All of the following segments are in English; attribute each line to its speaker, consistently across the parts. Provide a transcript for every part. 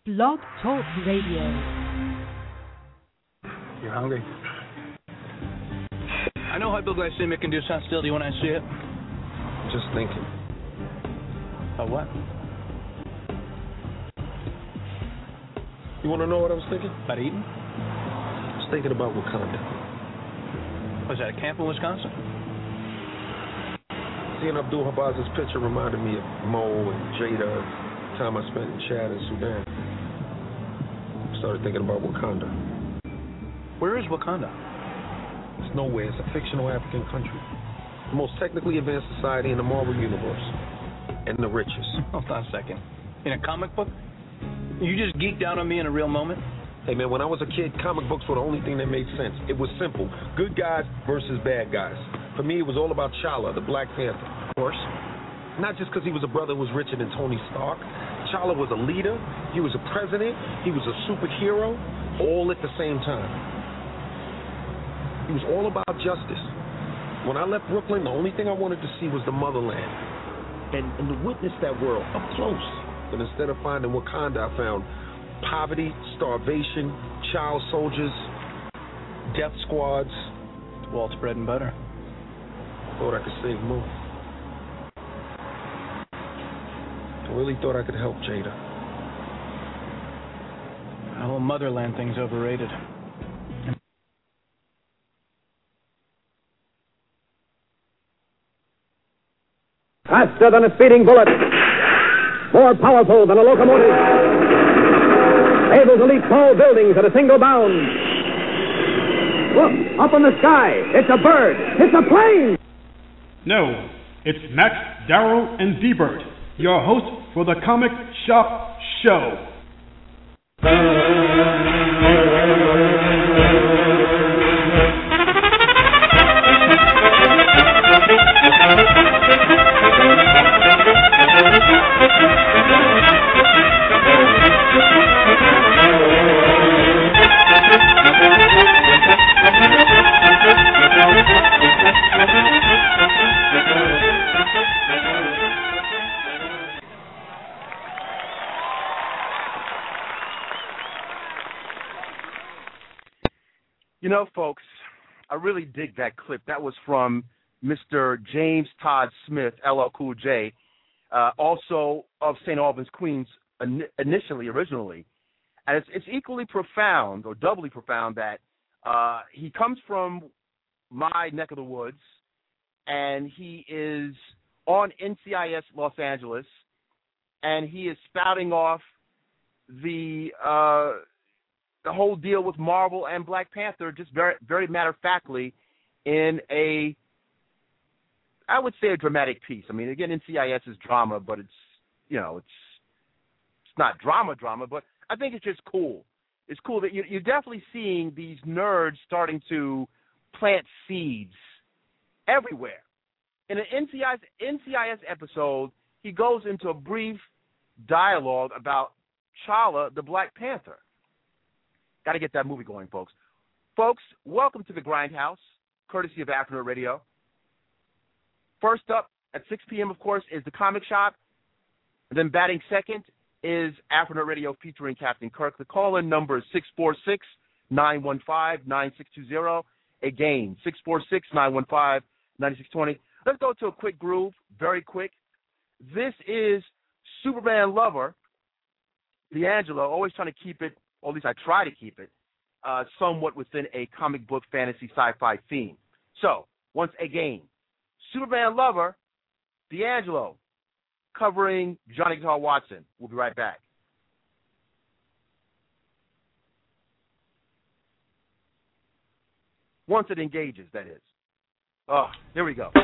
Speaker 1: Blog Talk Radio.
Speaker 2: You're hungry? I know hypoglycemic can do something still. Do you want to see it?
Speaker 3: Just thinking.
Speaker 2: About what?
Speaker 3: You want to know what I was thinking?
Speaker 2: About eating?
Speaker 3: I was thinking about Wakanda.
Speaker 2: Was that a camp in Wisconsin?
Speaker 3: Seeing Abdul-Habaz's picture reminded me of Mo and Jada, the time I spent in Chad and Sudan. Started thinking about Wakanda.
Speaker 2: Where is Wakanda?
Speaker 3: It's nowhere. It's a fictional African country. The most technically advanced society in the Marvel Universe. And the richest.
Speaker 2: Hold on a second. In a comic book? You just geeked out on me in a real moment?
Speaker 3: Hey, man, when I was a kid, comic books were the only thing that made sense. It was simple. Good guys versus bad guys. For me, it was all about T'Challa, the Black Panther, of course. Not just because he was a brother who was richer than Tony Stark. T'Challa was a leader. He was a president. He was a superhero, all at the same time. He was all about justice. When I left Brooklyn, the only thing I wanted to see was the motherland. And to witness that world up close. But instead of finding Wakanda, I found poverty, starvation, child soldiers, death squads.
Speaker 2: Walt's bread and butter.
Speaker 3: Thought I could save more. I really thought I could help Jada.
Speaker 2: The whole motherland thing's overrated.
Speaker 4: Faster than a speeding bullet. More powerful than a locomotive. Able to leap tall buildings at a single bound. Look, up in the sky. It's a bird. It's a plane.
Speaker 5: No, it's Max, Darrow, and D-Bert, your host for the Comic Shop Show.
Speaker 6: You know, folks, I really dig that clip. That was from Mr. James Todd Smith, LL Cool J, also of St. Albans, Queens, originally. And it's equally profound, or doubly profound, that he comes from my neck of the woods, and he is on NCIS Los Angeles, and he is spouting off the whole deal with Marvel and Black Panther just very, very matter-of-factly in I would say a dramatic piece. I mean, again, NCIS is drama, but it's not drama, but I think it's just cool. It's cool that you're definitely seeing these nerds starting to plant seeds everywhere. In an NCIS episode, he goes into a brief dialogue about T'Challa, the Black Panther. Got to get that movie going, folks. Folks, welcome to the Grindhouse, courtesy of Afternoon Radio. First up at 6 p.m., of course, is the Comic Shop. And then batting second is Afternoon Radio featuring Captain Kirk. The call-in number is 646-915-9620. Again, 646-915-9620. Let's go to a quick groove, very quick. This is Superman lover, D'Angelo, always trying to keep it, or at least I try to keep it, somewhat within a comic book fantasy sci-fi theme. So, once again, Superman lover, D'Angelo, covering Johnny Guitar Watson. We'll be right back. Once it engages, that is. Oh, here we go.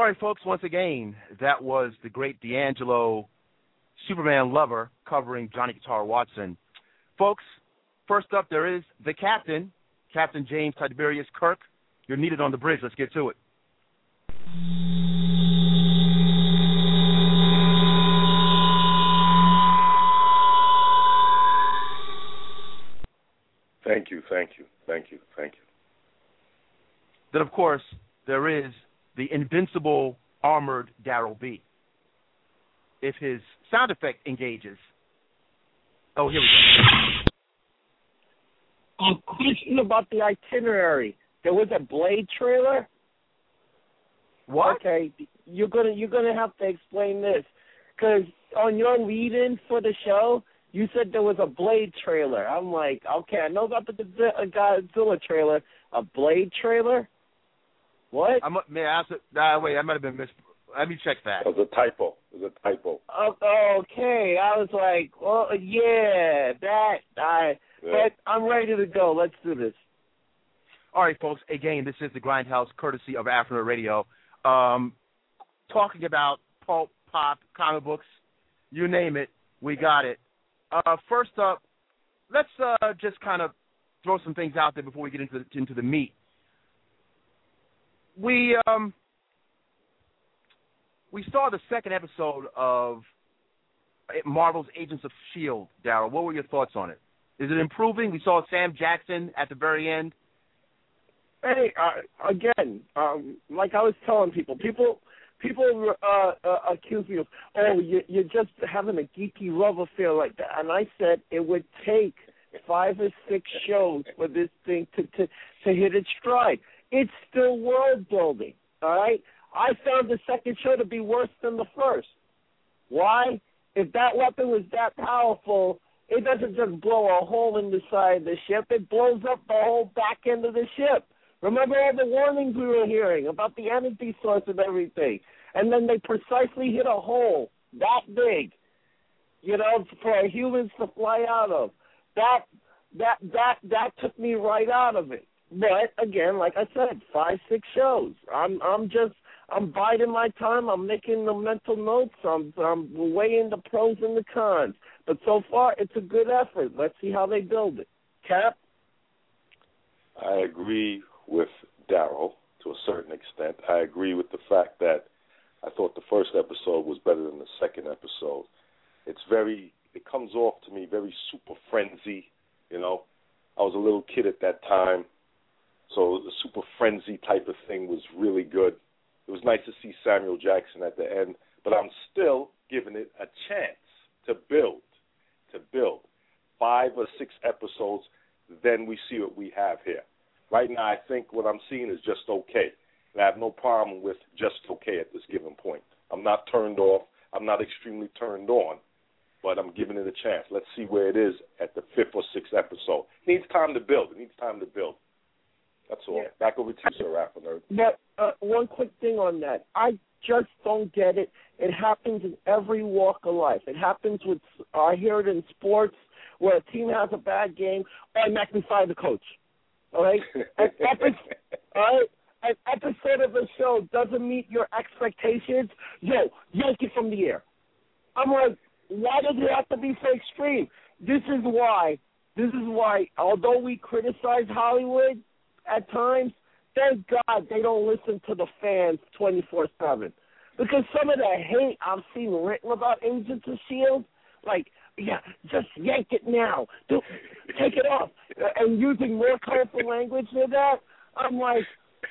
Speaker 6: right, folks, once again, that was the great D'Angelo, Superman lover, covering Johnny Guitar Watson. Folks, first up there is the captain, Captain James Tiberius Kirk. You're needed on the bridge. Let's get to it.
Speaker 1: Thank you.
Speaker 6: Then, of course, there is the invincible armored Daryl B. If his sound effect engages. Oh, here we go.
Speaker 7: A question about the itinerary. There was a Blade trailer?
Speaker 6: What?
Speaker 7: Okay, you're gonna have to explain this. Because on your lead-in for the show, you said there was a Blade trailer. I'm like, okay, I know about the Godzilla trailer. A Blade trailer? What?
Speaker 6: May I ask it? Wait, I might have been let me check that.
Speaker 1: It was a typo.
Speaker 7: Okay, I was like, well, yeah, but I'm ready to go. Let's do this.
Speaker 6: All right, folks, again, this is the Grindhouse, courtesy of Afternoon Radio. Talking about pulp, pop, comic books, you name it, we got it. First up, let's just kind of throw some things out there before we get into the meat. We saw the second episode of Marvel's Agents of S.H.I.E.L.D., Daryl. What were your thoughts on it? Is it improving? We saw Sam Jackson at the very end.
Speaker 7: Hey, again, like I was telling people accuse me of, you're just having a geeky love affair like that. And I said it would take 5 or 6 shows for this thing to hit its stride. It's still world building, all right? I found the second show to be worse than the first. Why? If that weapon was that powerful, it doesn't just blow a hole in the side of the ship. It blows up the whole back end of the ship. Remember all the warnings we were hearing about the energy source and everything? And then they precisely hit a hole that big, for humans to fly out of. That took me right out of it. But again, like I said, 5, 6 shows. I'm biding my time. I'm making the mental notes. I'm weighing the pros and the cons. But so far, it's a good effort. Let's see how they build it. Cap?
Speaker 1: I agree with Daryl to a certain extent. I agree with the fact that I thought the first episode was better than the second episode. It comes off to me very super frenzy, I was a little kid at that time, so the super frenzy type of thing was really good. It was nice to see Samuel Jackson at the end, but I'm still giving it a chance to build. 5 or 6 episodes, then we see what we have here. Right now, I think what I'm seeing is just okay. And I have no problem with just okay at this given point. I'm not turned off. I'm not extremely turned on, but I'm giving it a chance. Let's see where it is at the 5th or 6th episode. It needs time to build. That's all. Yeah. Back over to you, Sir Rapper Nerd.
Speaker 7: But one quick thing on that. I just don't get it. It happens in every walk of life. It happens with, I hear it in sports, where a team has a bad game, automatically fire the coach. All right? An episode of a show doesn't meet your expectations, yank it from the air. I'm like, why does it have to be so extreme? This is why, although we criticize Hollywood at times, thank God they don't listen to the fans 24/7. Because some of the hate I've seen written about Agents of S.H.I.E.L.D., like, yeah, just yank it now. Take it off. And using more colorful language than that, I'm like,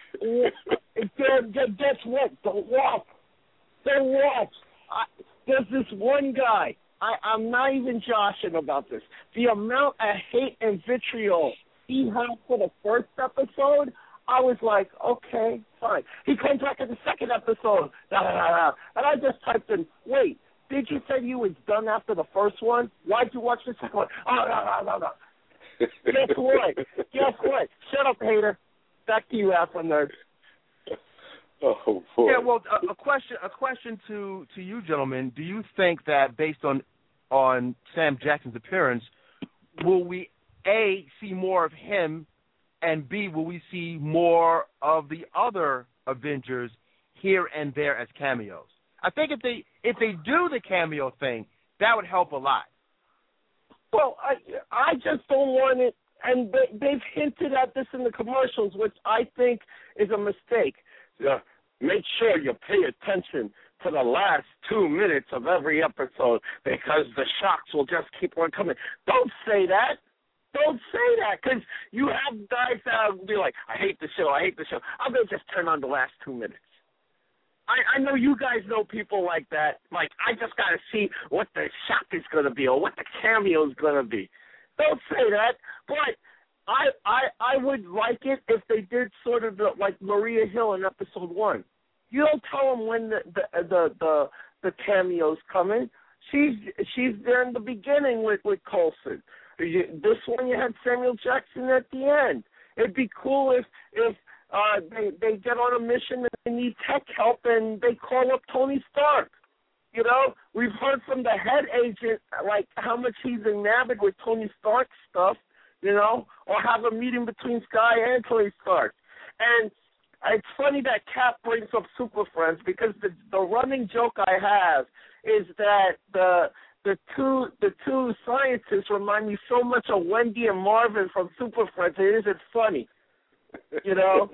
Speaker 7: guess what? Don't watch. There's this one guy. I'm not even joshing about this. The amount of hate and vitriol he had for the first episode, I was like, okay, fine. He comes back in the second episode, and I just typed in, wait, did you say you was done after the first one? Why'd you watch the second one? Oh, no. Guess what? Shut up, hater. Back to you, Afro Nerd.
Speaker 1: Oh, boy.
Speaker 6: Yeah, well, a question to you, gentlemen. Do you think that based on Sam Jackson's appearance, will we, A, see more of him, and B, will we see more of the other Avengers here and there as cameos. I think if they do the cameo thing, that would help a lot.
Speaker 7: Well, I just don't want it, and they've hinted at this in the commercials, which I think is a mistake. Make sure you pay attention to the last 2 minutes of every episode because the shocks will just keep on coming. Don't say that. Don't say that, because you have guys that will be like, I hate the show. I'm going to just turn on the last 2 minutes. I know you guys know people like that. Like, I just got to see what the shock is going to be or what the cameo is going to be. Don't say that. But I would like it if they did sort of like Maria Hill in episode 1. You don't tell them when the cameo's coming. She's there in the beginning with Coulson. This one you had Samuel Jackson at the end. It'd be cool if they get on a mission and they need tech help and they call up Tony Stark. You know, we've heard from the head agent like how much he's enamored with Tony Stark's stuff. You know, or have a meeting between Sky and Tony Stark. And it's funny that Cap brings up Super Friends because the running joke I have is that the two scientists remind me so much of Wendy and Marvin from Super Friends. It isn't funny, you know.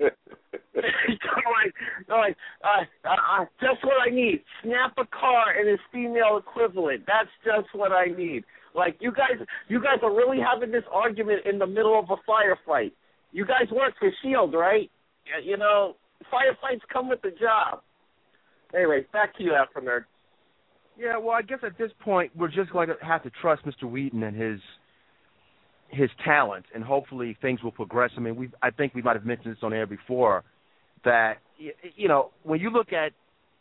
Speaker 7: Just what I need. Snap a car and its female equivalent. That's just what I need. Like you guys are really having this argument in the middle of a firefight. You guys work for S.H.I.E.L.D., right? You know, firefights come with the job. Anyway, back to you, Afro Nerd.
Speaker 6: Yeah, well, I guess at this point we're just going to have to trust Mr. Whedon and his talent, and hopefully things will progress. I mean, I think we might have mentioned this on air before that you know when you look at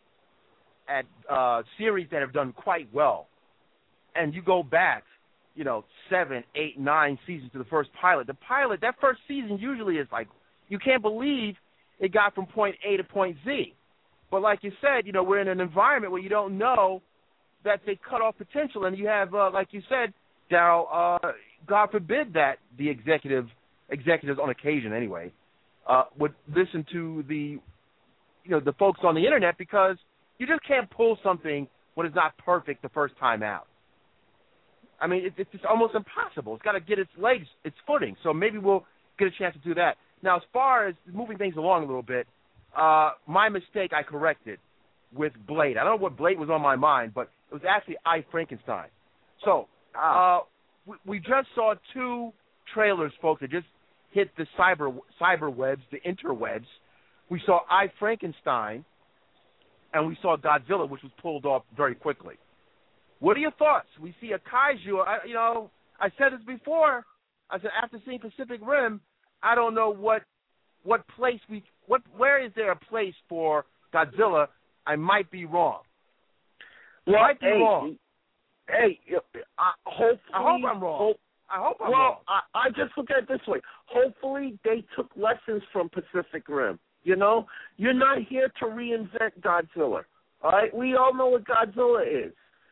Speaker 6: series that have done quite well, and you go back, 7, 8, 9 seasons to the first pilot. That first season usually is like you can't believe it got from point A to point Z. But like you said, we're in an environment where you don't know that they cut off potential, and you have, like you said, Daryl, God forbid that the executives on occasion anyway, would listen to the folks on the internet, because you just can't pull something when it's not perfect the first time out. I mean, it's almost impossible. It's got to get its legs, its footing. So maybe we'll get a chance to do that. Now, as far as moving things along a little bit, my mistake I corrected with Blade. I don't know what Blade was on my mind, but it was actually I, Frankenstein. So we just saw 2 trailers, folks, that just hit the cyber webs, the interwebs. We saw I, Frankenstein, and we saw Godzilla, which was pulled off very quickly. What are your thoughts? We see a kaiju. I said this before. I said after seeing Pacific Rim, I don't know what place where is there a place for Godzilla? I might be wrong.
Speaker 7: Well,
Speaker 6: wrong.
Speaker 7: Hopefully,
Speaker 6: I hope I'm wrong.
Speaker 7: Well, I just look at it this way. Hopefully, they took lessons from Pacific Rim. You're not here to reinvent Godzilla. All right, we all know what Godzilla is.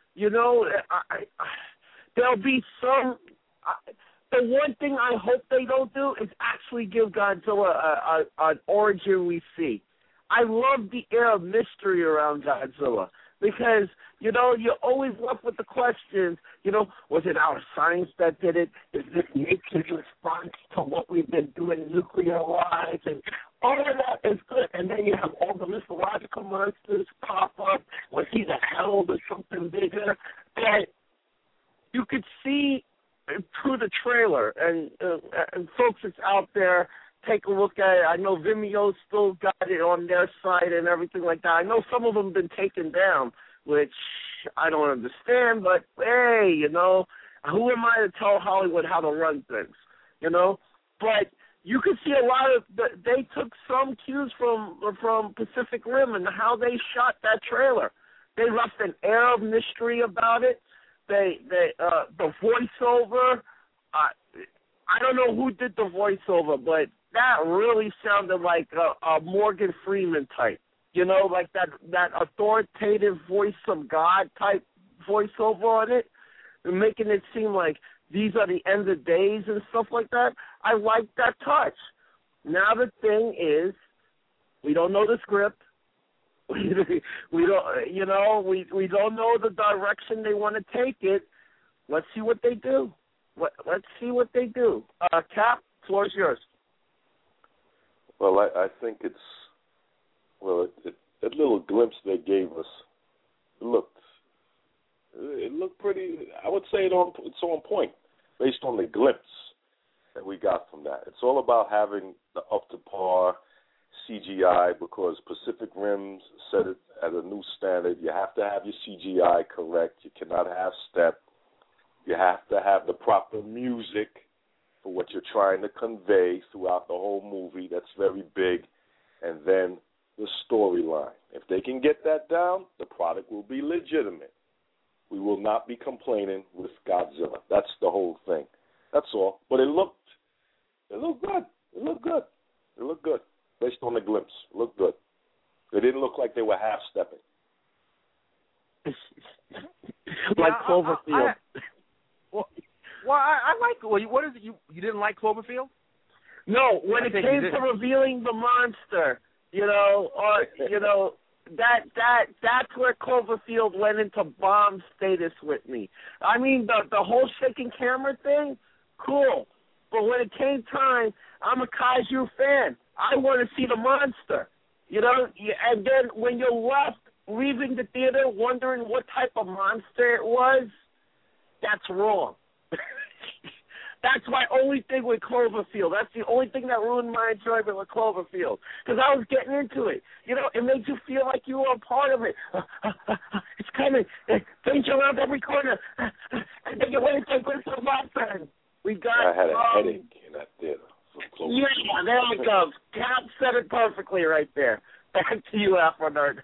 Speaker 7: There'll be some. The one thing I hope they don't do is actually give Godzilla an origin we see. I love the air of mystery around Godzilla because, you're always left with the questions, was it our science that did it? Is this nature's response to what we've been doing nuclear-wise? And all of that is good. And then you have all the mythological monsters pop up. Was he the herald or something bigger? And you could see through the trailer, and folks that's out there, take a look at it. I know Vimeo's still got it on their site and everything like that. I know some of them have been taken down, which I don't understand, but hey, who am I to tell Hollywood how to run things, But you could see a lot of, they took some cues from Pacific Rim and how they shot that trailer. They left an air of mystery about it. The voiceover, I don't know who did the voiceover, but that really sounded like a Morgan Freeman type, like that authoritative voice of God type voiceover on it, and making it seem like these are the end of days and stuff like that. I like that touch. Now the thing is, we don't know the script. We don't, we don't know the direction they want to take it. Let's see what they do. Let's see what they do. Cap, floor is yours.
Speaker 1: Well, I think it's that little glimpse they gave us. It looked pretty. I would say it's on point based on the glimpse that we got from that. It's all about having the up to par CGI, because Pacific Rim set it at a new standard. You have to have your CGI correct. You cannot have step. You have to have the proper music for what you're trying to convey throughout the whole movie. That's very big. And then the storyline. If they can get that down, the product will be legitimate. We will not be complaining with Godzilla. That's the whole thing. That's all. But it looked good. Based on the glimpse. It looked good. It didn't look like they were half-stepping.
Speaker 7: Like Cloverfield.
Speaker 6: I like. What is it? You didn't like Cloverfield?
Speaker 7: No, when it came to revealing the monster, that's where Cloverfield went into bomb status with me. I mean, the whole shaking camera thing, cool. But when it came time, I'm a Kaiju fan. I want to see the monster, And then when you're left leaving the theater wondering what type of monster it was, that's wrong. That's my only thing with Cloverfield. That's the only thing that ruined my enjoyment with Cloverfield, because I was getting into it. It made you feel like you were a part of it. It's coming. Things around every corner. And then you wait until it's a monster. I
Speaker 1: had a headache in that theater.
Speaker 7: Yeah, there it goes. Cap said it perfectly right there. Back to you, Afro Nerd.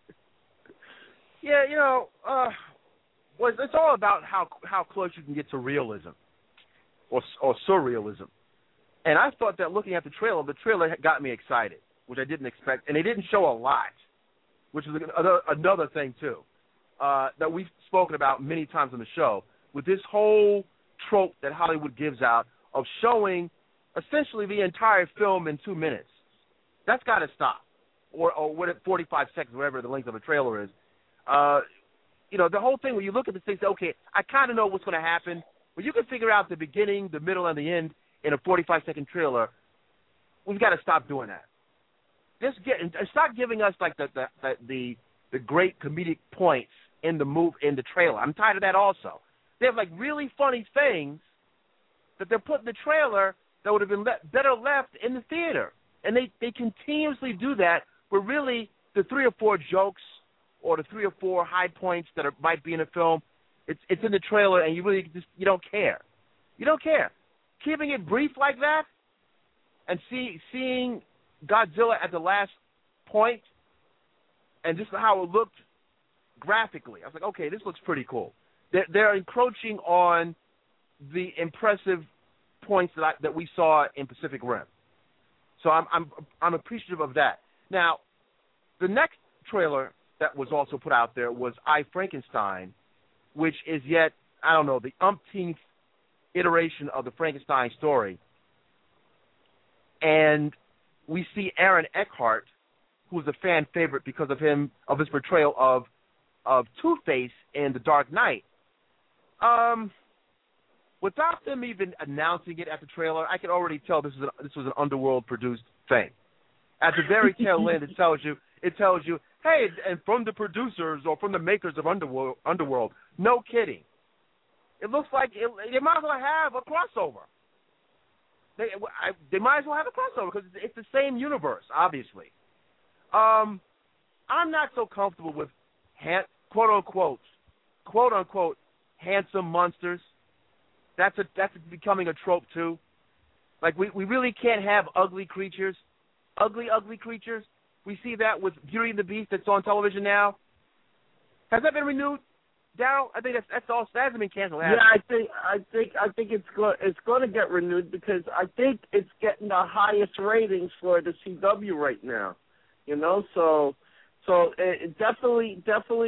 Speaker 6: Yeah, it's all about how close you can get to realism or surrealism. And I thought that looking at the trailer got me excited, which I didn't expect. And they didn't show a lot, which is another thing, too, that we've spoken about many times on the show, with this whole trope that Hollywood gives out of showing essentially the entire film in 2 minutes. That's got to stop. Or 45 seconds, whatever the length of a trailer is. The whole thing where you look at this thing and say, okay, I kind of know what's going to happen, but you can figure out the beginning, the middle, and the end in a 45-second trailer. We've got to stop doing that. Stop giving us like the great comedic points in the trailer. I'm tired of that also. They have like really funny things that they're putting in the trailer that would have been better left in the theater. And they continuously do that, where really the 3 or 4 jokes or the 3 or 4 high points that might be in a film, it's in the trailer, and you really you don't care. You don't care. Keeping it brief like that and seeing Godzilla at the last point and just how it looked graphically, I was like, okay, this looks pretty cool. They're encroaching on the impressive points that we saw in Pacific Rim. So I'm appreciative of that. Now, the next trailer that was also put out there was I, Frankenstein, which is yet, I don't know, the umpteenth iteration of the Frankenstein story. And we see Aaron Eckhart, who's a fan favorite because of his portrayal of Two-Face in The Dark Knight. Without them even announcing it at the trailer, I can already tell this was an Underworld-produced thing. At the very tail end, it tells you, hey, and from the producers or from the makers of Underworld. No kidding. It looks like they might as well have a crossover. They might as well have a crossover because it's the same universe, obviously. I'm not so comfortable with quote unquote handsome monsters. That's becoming a trope too. Like we really can't have ugly creatures, ugly creatures. We see that with Beauty and the Beast that's on television now. Has that been renewed, Daryl? I think that's all. That hasn't been canceled.
Speaker 7: Yeah, I think it's going to get renewed because I think it's getting the highest ratings for the CW right now. So it definitely.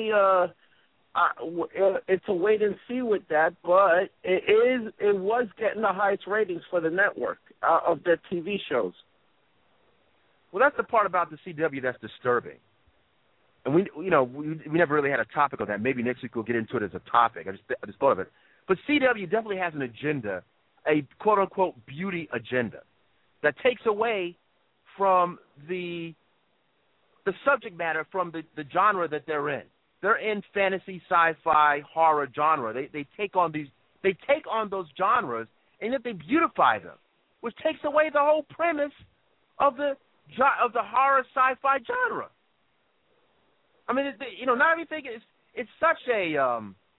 Speaker 7: It's a wait and see with that, but it was getting the highest ratings for the network of their TV shows.
Speaker 6: Well, that's the part about the CW that's disturbing. and we never really had a topic on that. Maybe next week we'll get into it as a topic. I just thought of it. But CW definitely has an agenda, a quote-unquote beauty agenda, that takes away from the subject matter, from the genre that they're in. They're in fantasy, sci-fi, horror genre. They take on those genres, and yet they beautify them, which takes away the whole premise of the horror sci-fi genre. I mean, not everything is. It's such a.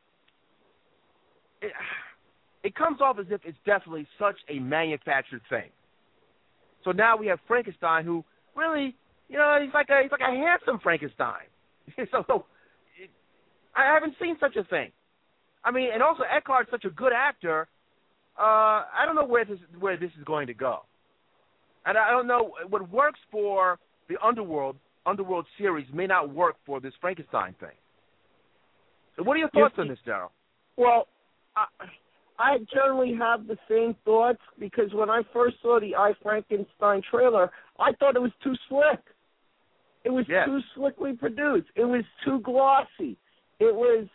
Speaker 6: It comes off as if it's definitely such a manufactured thing. So now we have Frankenstein, who really, he's like a handsome Frankenstein. So I haven't seen such a thing. I mean, and also Eckhart's such a good actor. I don't know where this is going to go, and I don't know what works for the Underworld series may not work for this Frankenstein thing. So what are your thoughts on this, Daryl?
Speaker 7: Well, I generally have the same thoughts, because when I first saw the I, Frankenstein trailer, I thought it was too slick. It was too slickly produced. It was too glossy. It was,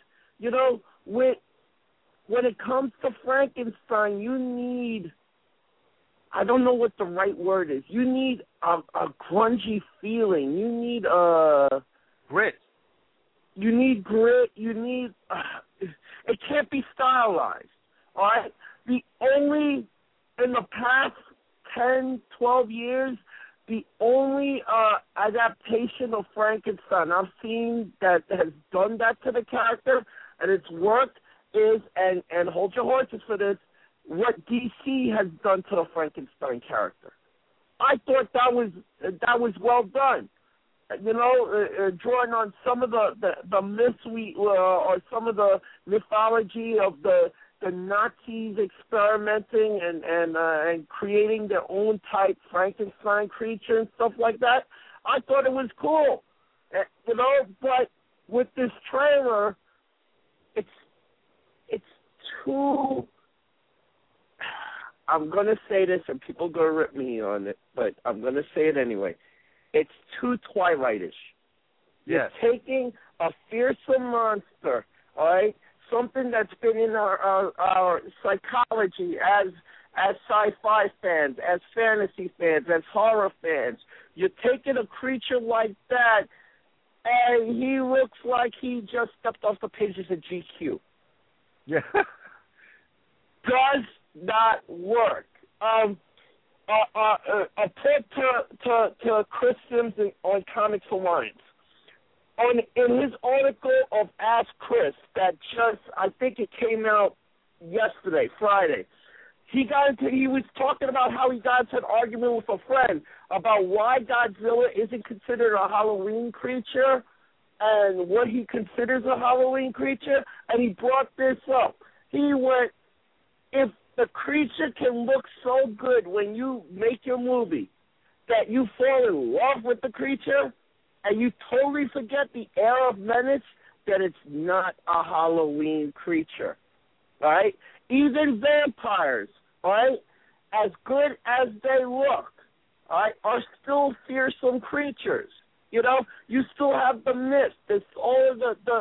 Speaker 7: when it comes to Frankenstein, you need, I don't know what the right word is. You need a grungy feeling. You need
Speaker 6: grit.
Speaker 7: You need grit. You need, it can't be stylized. All right? The only, in the past 10, 12 years, the only adaptation of Frankenstein I've seen that has done that to the character, and it's worked, is, and hold your horses for this, what DC has done to the Frankenstein character. I thought that was well done. Drawing on some of the myths or some of the mythology of the Nazis experimenting and creating their own type Frankenstein creature and stuff like that. I thought it was cool, but with this trailer, it's too. I'm gonna say this, and people are gonna rip me on it, but I'm gonna say it anyway. It's too Twilight-ish.
Speaker 6: Yes.
Speaker 7: You're taking a fearsome monster, all right, something that's been in our psychology as sci-fi fans, as fantasy fans, as horror fans. You're taking a creature like that, and he looks like he just stepped off the pages of GQ.
Speaker 6: Yeah.
Speaker 7: Does not work. A tip to Chris Sims on Comics Alliance. In his article of Ask Chris, that I think it came out yesterday, Friday, he was talking about how he got into an argument with a friend about why Godzilla isn't considered a Halloween creature and what he considers a Halloween creature, and he brought this up. He went, if the creature can look so good when you make your movie that you fall in love with the creature and you totally forget the air of menace, then it's not a Halloween creature, all right? Even vampires, all right, as good as they look, all right, are still fearsome creatures. You still have the myth. There's all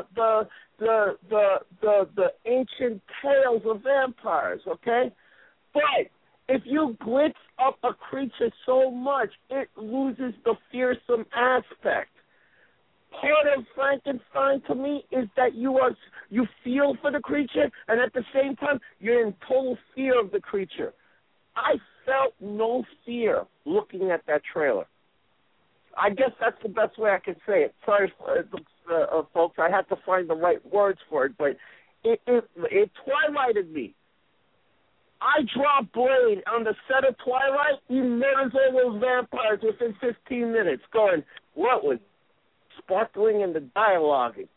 Speaker 7: the ancient tales of vampires, okay? But if you glitz up a creature so much, it loses the fearsome aspect. Part of Frankenstein to me is that you feel for the creature, and at the same time you're in total fear of the creature. I felt no fear looking at that trailer. I guess that's the best way I can say it. Sorry, folks, I had to find the right words for it, but it Twilighted me. I dropped Blade on the set of Twilight. He murders all those vampires within 15 minutes, going, what was sparkling in the dialoguing?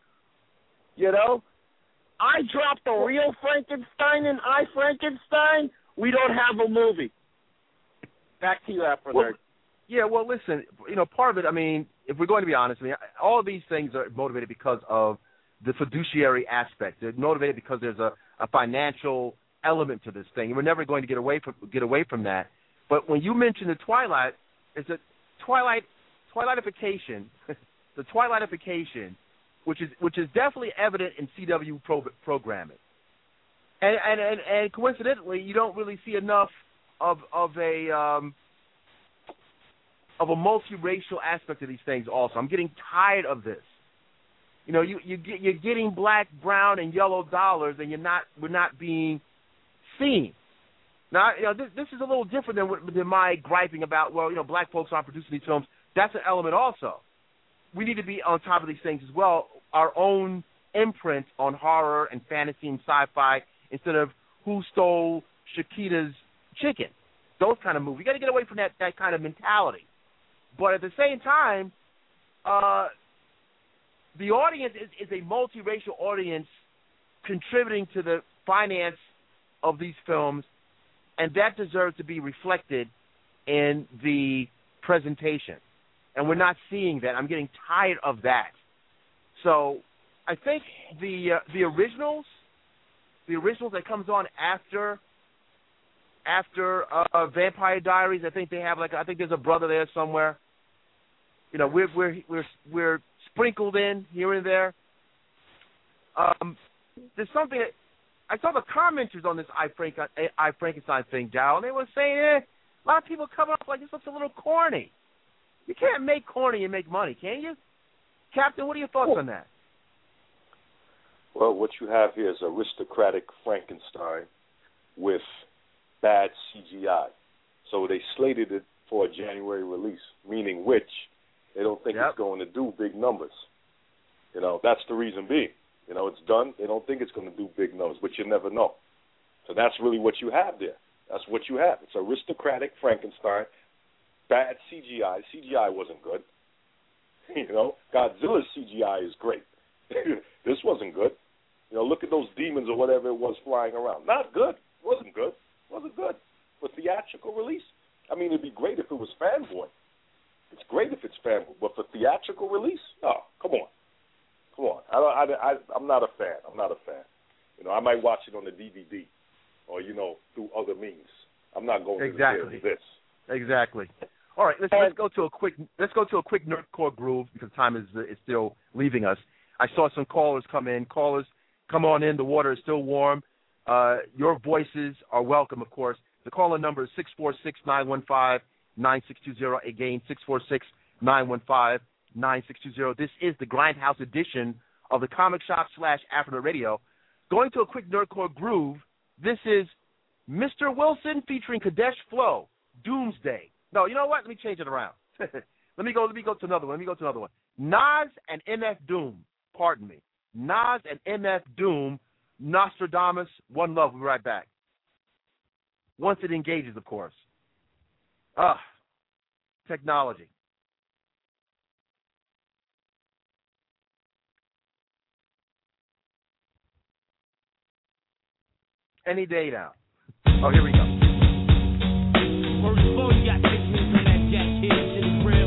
Speaker 7: I dropped the real Frankenstein in I, Frankenstein. We don't have a movie. Back to you, Afro-Nerd.
Speaker 6: Yeah, well, listen, part of it, I mean, if we're going to be honest, all of these things are motivated because of the fiduciary aspect. They're motivated because there's a financial element to this thing. We're never going to get away from that. But when you mention the Twilight, it's a Twilightification, the Twilightification, which is definitely evident in CW programming, and coincidentally, you don't really see enough of a multiracial aspect of these things. Also, I'm getting tired of this. You know, you're getting black, brown, and yellow dollars, and we're not being seen. Now, you know, this is a little different than my griping about, well, you know, black folks aren't producing these films. That's an element also. We need to be on top of these things as well. Our own imprint on horror and fantasy and sci-fi instead of Who Stole Chiquita's Chicken. Those kind of movies. You got to get away from that kind of mentality. But at the same time, the audience is a multiracial audience contributing to the finance of these films, and that deserves to be reflected in the presentation. And we're not seeing that. I'm getting tired of that. So I think the originals that comes on after Vampire Diaries, I think they have I think there's a brother there somewhere. You know, we're sprinkled in here and there. There's something that I saw the commenters on this I Frankenstein thing, Darryl, and they were saying, a lot of people come up like this looks a little corny. You can't make corny and make money, can you? Captain, what are your thoughts on that?
Speaker 1: Well, what you have here is aristocratic Frankenstein with bad CGI. So they slated it for a January release, meaning which they don't think it's going to do big numbers. You know, that's the reason being. You know, it's done. They don't think it's going to do big numbers, but you never know. So that's really what you have there. That's what you have. It's aristocratic Frankenstein, bad CGI. CGI wasn't good. You know, Godzilla's CGI is great. This wasn't good. You know, look at those demons or whatever it was flying around. Not good. Wasn't good. Wasn't good. For theatrical release, I mean, it'd be great if it was fanboy. It's great if it's fanboy, but for theatrical release, oh, come on. Come on. I'm not a fan. I'm not a fan. You know, I might watch it on the DVD or, you know, through other means. I'm not going to the this.
Speaker 6: Exactly. All right, let's go to a quick Nerdcore groove because time is still leaving us. I saw some callers come in. Callers, come on in. The water is still warm. Your voices are welcome, of course. The caller number is 646-915-9620. Again, 646-915-9620. This is the Grindhouse edition of the Comic Shop / Africa Radio. Going to a quick Nerdcore groove. This is Mr. Wilson featuring Kadesh Flow, Doomsday. No, you know what? Let me change it around. Let me go to another one. Nas and MF Doom. Pardon me. Nas and MF Doom, Nostradamus, One Love. We'll be right back. Once it engages, of course. Technology. Any day now. Oh, here we go.
Speaker 8: First of all, you got 6 minutes on that jack kid. Shit is real.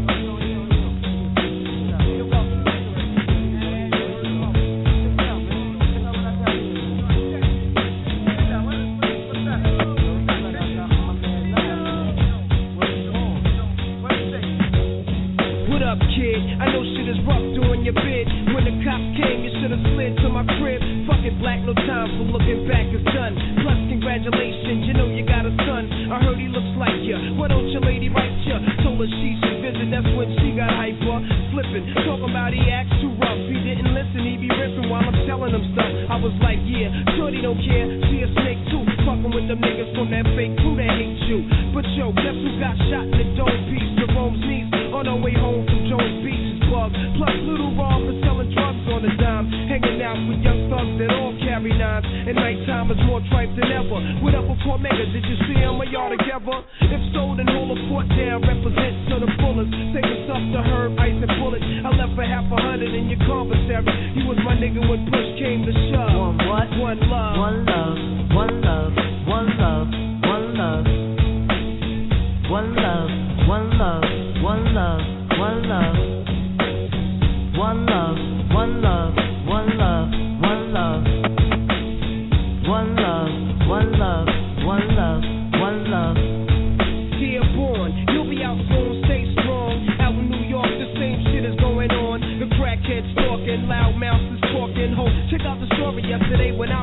Speaker 8: What up, kid? I know shit is rough doing your bid. When the cops came, you should have slid to my crib. Fuck it, black, no time for looking back, it's done. Plus, congratulations, you know you got a son. I heard he looks like ya. Why don't your lady write ya? Told her she should visit, that's when she got hyper. Flipping, talking about he acts too rough. He didn't listen, he be ripping while I'm telling him stuff. I was like, yeah, shorty don't care, she a snake too. Fucking with them niggas from that fake crew that hate you. But yo, guess who got shot in the dome piece? Jerome's niece on her way home from Jones Beach's plug. Plus, Little Ron for selling drugs on the dime. Hanging out with young thugs that all carry knives. And nighttime is more tripe than ever. What up with Cormega? Did you see him or y'all together? If so, then hold a fort down. Represent to the fullest. Take us up to Herb, Ice, and Bullets. I left for $100 in your commissary. You was my nigga when push came to shove.
Speaker 9: One what?
Speaker 8: One love.
Speaker 9: One love. One love. One love. One love. One love. One love. One love. One love. One love. One love. One love. One love. One love. One love. One love. One love.
Speaker 8: Dearborn, you'll be out soon, stay strong. Out in New York, the same shit is going on.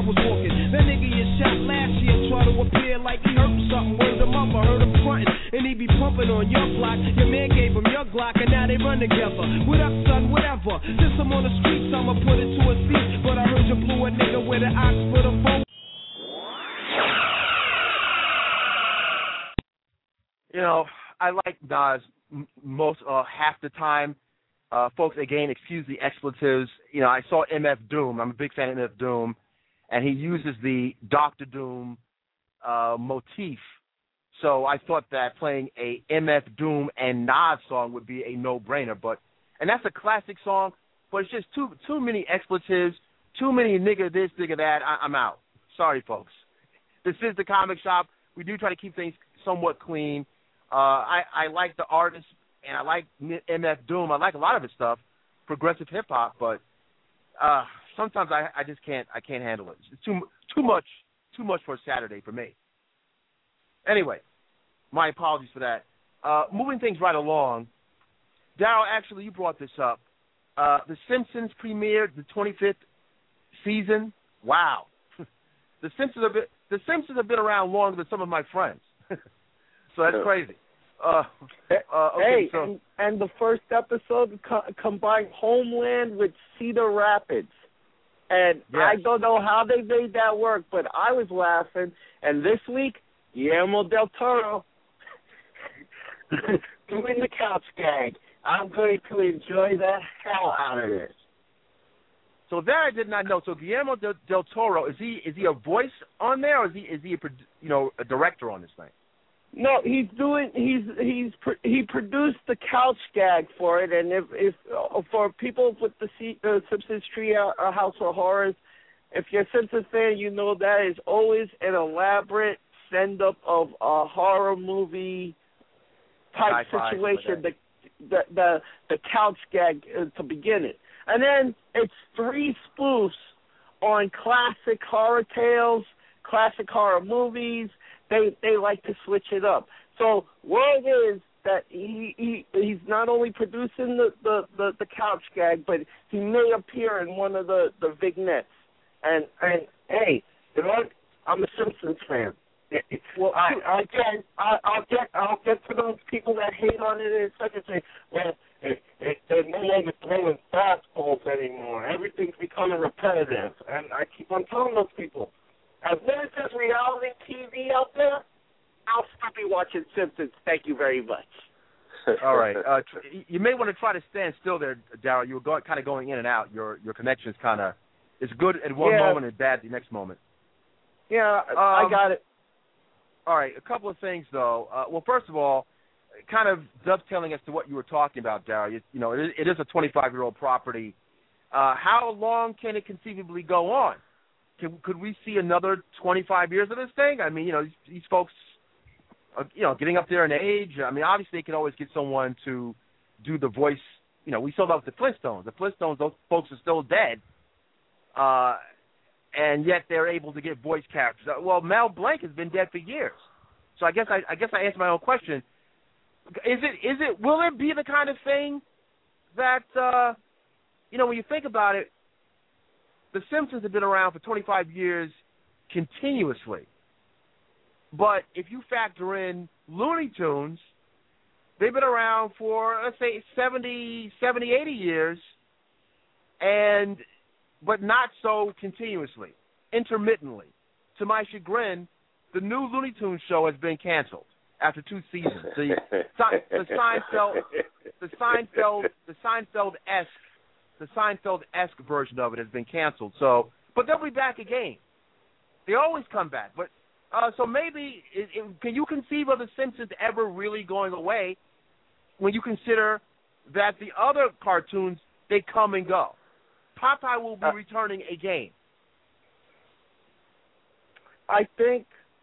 Speaker 8: was walking. That nigga you shot last year try to appear like he heard something. Word him up, I heard him frontin', and he be pumping on your block. Your man gave him your Glock, and now they run together. What up, son? Whatever. Since I'm on the streets, I'ma put it to a cease. But I heard you blew a nigga with an ox for the phone.
Speaker 6: You know, I like Nas most half the time. Folks, again, excuse the expletives. You know, I saw MF Doom. I'm a big fan of MF Doom, and he uses the Dr. Doom motif. So I thought that playing a MF Doom and Nas song would be a no-brainer. And that's a classic song, but it's just too many expletives, too many nigga this, nigga that. I'm out. Sorry, folks. This is the Comic Shop. We do try to keep things somewhat clean. I like the artist, and I like MF Doom. I like a lot of his stuff, progressive hip hop, but sometimes I just can't handle it. It's too much for a Saturday for me. Anyway, my apologies for that. Moving things right along, Darryl, actually you brought this up. The Simpsons premiered the 25th season. Wow, the Simpsons have been around longer than some of my friends. So that's crazy.
Speaker 7: Okay, and the first episode combined Homeland with Cedar Rapids. And yes. I don't know how they made that work, but I was laughing. And this week, Guillermo del Toro doing the couch gag. I'm going to enjoy the hell out of this.
Speaker 6: So that I did not know. So Guillermo del Toro, is he a voice on there, or is he a director on this thing?
Speaker 7: No, he produced the couch gag for it, and if for people with the Simpsons Treehouse of Horrors, if you're a Simpsons fan, you know that is always an elaborate send up of a horror movie type situation. The couch gag to begin it, and then it's 3 spoofs on classic horror tales, classic horror movies. They like to switch it up. So word is that he's not only producing the couch gag, but he may appear in one of the vignettes. And hey, you know what? I'm a Simpsons fan. Well, I'll get to those people that hate on it and such and say, well, they're no longer throwing fastballs anymore. Everything's becoming repetitive. And I keep on telling those people, as long as there's reality TV out there, I'll still be watching Simpsons. Thank you very much.
Speaker 6: All right. You may want to try to stand still there, Darryl. You were kind of going in and out. Your connection is good at one moment and bad the next moment.
Speaker 7: Yeah, I got it.
Speaker 6: All right. A couple of things, though. Well, first of all, kind of dovetailing as to what you were talking about, Darryl, it is a 25-year-old property. How long can it conceivably go on? Could we see another 25 years of this thing? I mean, these folks, getting up there in age. I mean, obviously they can always get someone to do the voice. We saw that with the Flintstones. The Flintstones, those folks are still dead, and yet they're able to get voice characters. Well, Mel Blanc has been dead for years, so I guess I answered my own question. Is it? Will it be the kind of thing that when you think about it? The Simpsons have been around for 25 years continuously. But if you factor in Looney Tunes, they've been around for, let's say, 70, 80 years, but not so continuously, intermittently. To my chagrin, the new Looney Tunes show has been canceled after 2 seasons. The Seinfeld-esque version of it has been canceled. So, but they'll be back again. They always come back. But so maybe can you conceive of the Simpsons ever really going away when you consider that the other cartoons, they come and go? Popeye will be returning again.
Speaker 7: I think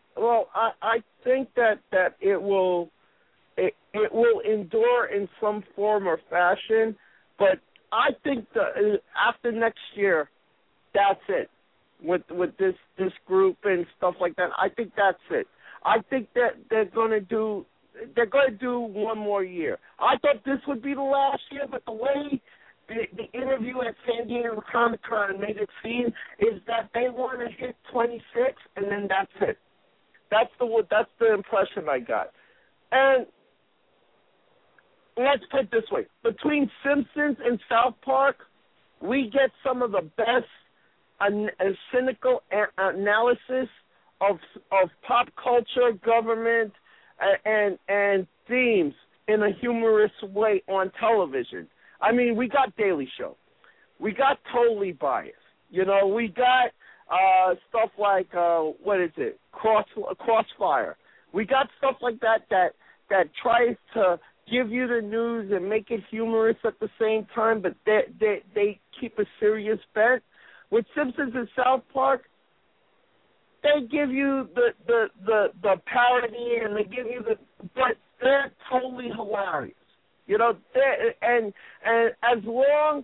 Speaker 7: that it will endure in some form or fashion, but I think that after next year, that's it. With this group and stuff like that, I think that's it. I think that they're going to do one more year. I thought this would be the last year, but the way the interview at San Diego Comic-Con made it seem is that they want to hit 26 and then that's it. That's the impression I got. And let's put it this way. Between Simpsons and South Park, we get some of the best cynical analysis of pop culture, government, and themes in a humorous way on television. I mean, we got Daily Show. We got Totally Biased. You know, we got stuff like, Crossfire. We got stuff like that tries to give you the news and make it humorous at the same time, but they keep a serious bent. With Simpsons and South Park, they give you the parody and they give you but they're totally hilarious. You know, and as long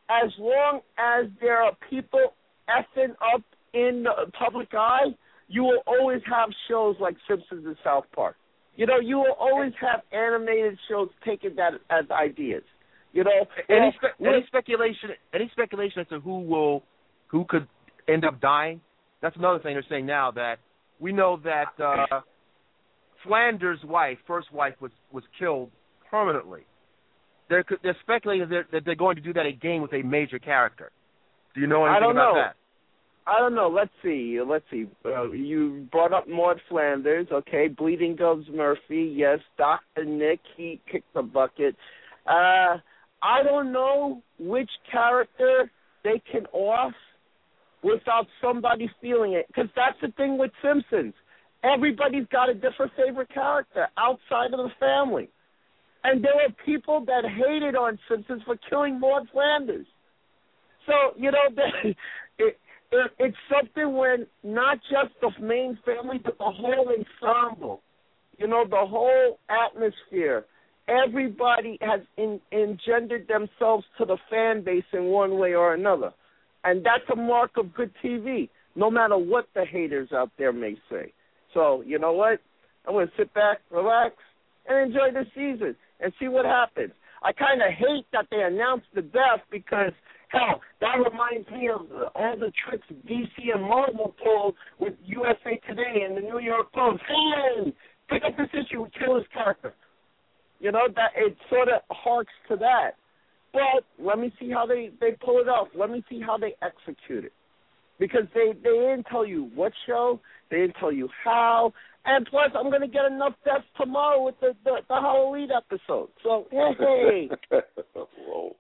Speaker 7: as there are people effing up in the public eye, you will always have shows like Simpsons and South Park. You know, you will always have animated shows taking that as ideas. You know,
Speaker 6: any speculation as to who could end up dying? That's another thing they're saying now, that we know that Flanders' first wife was killed permanently. They're speculating that they're going to do that again with a major character. Do you know anything about that?
Speaker 7: I don't know. Let's see. You brought up Maud Flanders. Okay. Bleeding Gums Murphy. Yes. Dr. Nick. He kicked the bucket. I don't know which character they can off without somebody feeling it. Because that's the thing with Simpsons. Everybody's got a different favorite character outside of the family. And there were people that hated on Simpsons for killing Maud Flanders. So, you know, it's something when not just the main family, but the whole ensemble, you know, the whole atmosphere, everybody has engendered themselves to the fan base in one way or another. And that's a mark of good TV, no matter what the haters out there may say. So, you know what? I'm going to sit back, relax, and enjoy the season and see what happens. I kind of hate that they announced the death because, hell, that reminds me of all the tricks DC and Marvel pulled with USA Today and the New York Post. Hey, pick up this issue and kill his character. You know, that it sort of harks to that. But let me see how they pull it off. Let me see how they execute it. Because they didn't tell you what show, they didn't tell you how, and plus I'm going to get enough deaths tomorrow with the Halloween episode. So, hey.
Speaker 1: Whoa.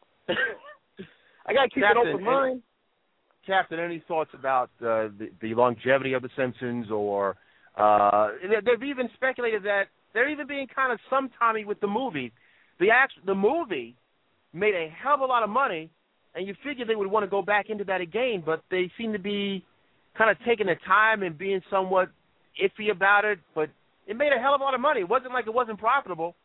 Speaker 7: I got to keep an open mind.
Speaker 6: Captain, any thoughts about the longevity of The Simpsons, or they've even speculated that they're even being kind of sometimey with the movie. The movie made a hell of a lot of money, and you figure they would want to go back into that again, but they seem to be kind of taking their time and being somewhat iffy about it, but it made a hell of a lot of money. It wasn't like it wasn't profitable.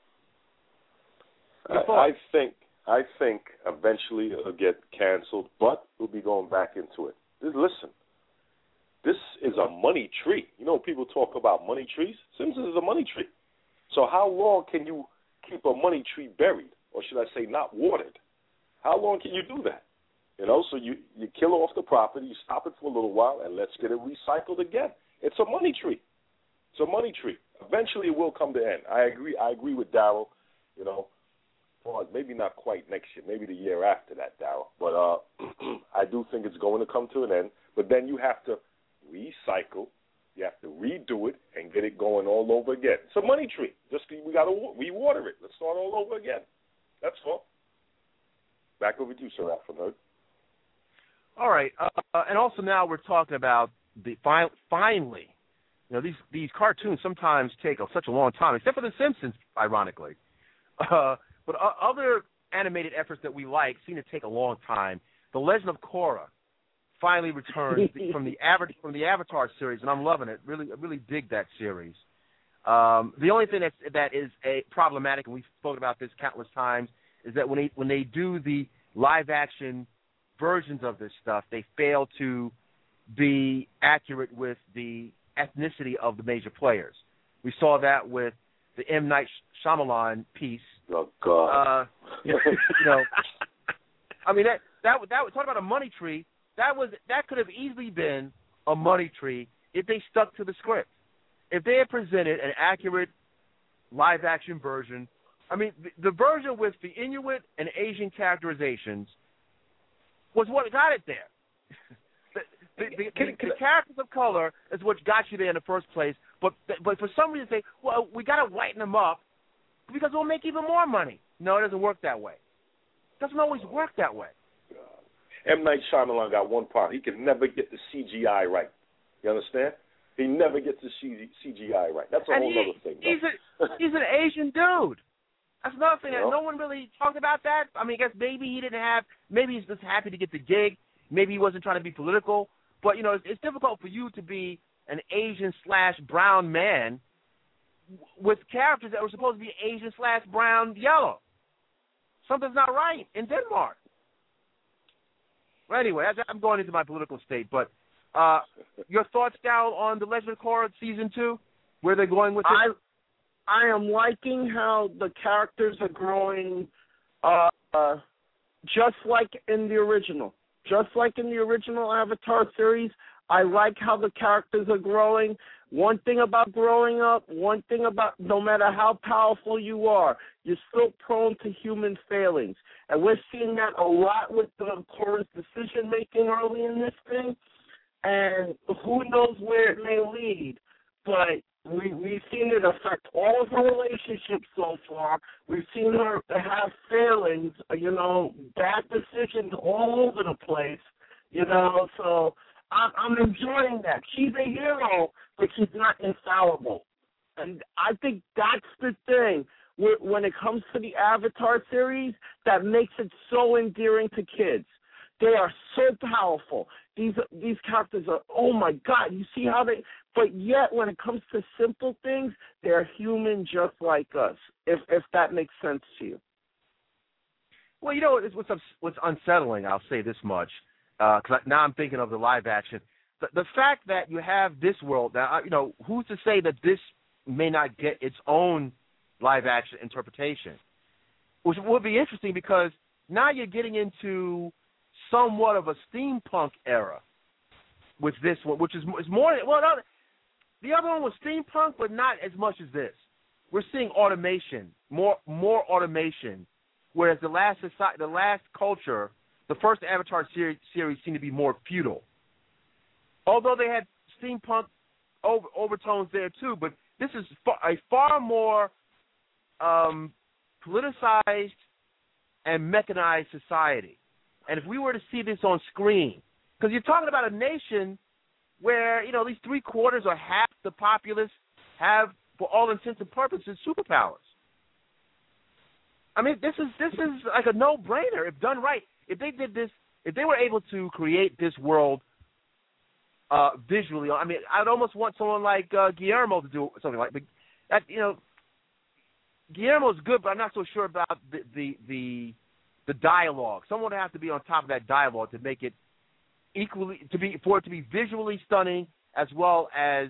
Speaker 1: I think eventually it'll get canceled, but we'll be going back into it. Listen, this is a money tree. You know, people talk about money trees. Simpsons is a money tree. So how long can you keep a money tree buried, or should I say not watered? How long can you do that? You know, so you kill off the property, you stop it for a little while, and let's get it recycled again. It's a money tree. It's a money tree. Eventually it will come to end. I agree with Darryl, you know. Well, maybe not quite next year, maybe the year after that, Darryl. But I do think it's going to come to an end. But then you have to recycle, you have to redo it, and get it going all over again. It's a money tree. Just we got to rewater it. Let's start all over again. That's all. Back over to you, Sir Afro-Nerd.
Speaker 6: All right. And also now we're talking about finally, you know, these cartoons sometimes take such a long time, except for The Simpsons, ironically. But other animated efforts that we like seem to take a long time. The Legend of Korra finally returns from the Avatar series, and I'm loving it. I really dig that series. The only thing that is problematic, and we've spoken about this countless times, is that when they do the live-action versions of this stuff, they fail to be accurate with the ethnicity of the major players. We saw that with the M. Night Shyamalan piece.
Speaker 1: Oh, God.
Speaker 6: You know, I mean, that talk about a money tree. That could have easily been a money tree if they stuck to the script. If they had presented an accurate live-action version. I mean, the version with the Inuit and Asian characterizations was what got it there. The characters of color is what got you there in the first place. But for some reason, say, well, we got to whiten them up because we'll make even more money. No, it doesn't work that way. It doesn't always work that way.
Speaker 1: M. Night Shyamalan got one problem. He can never get the CGI right. You understand? He never gets the CGI right. That's a whole other thing.
Speaker 6: He's an Asian dude. That's another thing. No one really talked about that. I mean, I guess maybe he's just happy to get the gig. Maybe he wasn't trying to be political. But, you know, it's difficult for you to be an Asian/brown man with characters that were supposed to be Asian/brown/yellow. Something's not right in Denmark. Well, anyway, I'm going into my political state, but your thoughts, Darryl, on The Legend of Korra Season 2? Where they're going with it?
Speaker 7: I am liking how the characters are growing just like in the original. Just like in the original Avatar series, I like how the characters are growing. One thing about growing up, no matter how powerful you are, you're still prone to human failings. And we're seeing that a lot with the Korra's decision-making early in this thing. And who knows where it may lead. But we've seen it affect all of her relationships so far. We've seen her have failings, bad decisions all over the place, so I'm enjoying that. She's a hero, but she's not infallible. And I think that's the thing when it comes to the Avatar series that makes it so endearing to kids. They are so powerful. These characters are, oh, my God, you see how they – but yet when it comes to simple things, they're human just like us, if that makes sense to you.
Speaker 6: Well, what's unsettling, I'll say this much, because now I'm thinking of the live action. The fact that you have this world, now, who's to say that this may not get its own live action interpretation, which would be interesting because now you're getting into – somewhat of a steampunk era with this one, which is more. Well, the other one was steampunk, but not as much as this. We're seeing automation, more automation, whereas the last culture, the first Avatar series seemed to be more feudal. Although they had steampunk overtones there too, but this is a far more politicized and mechanized society. And if we were to see this on screen, because you're talking about a nation where, these 3/4 or half the populace have, for all intents and purposes, superpowers. I mean, this is like a no-brainer if done right. If they did this, if they were able to create this world visually, I mean, I'd almost want someone like Guillermo to do something like that. Guillermo's good, but I'm not so sure about the dialogue. Someone would have to be on top of that dialogue to make it for it to be visually stunning, as well as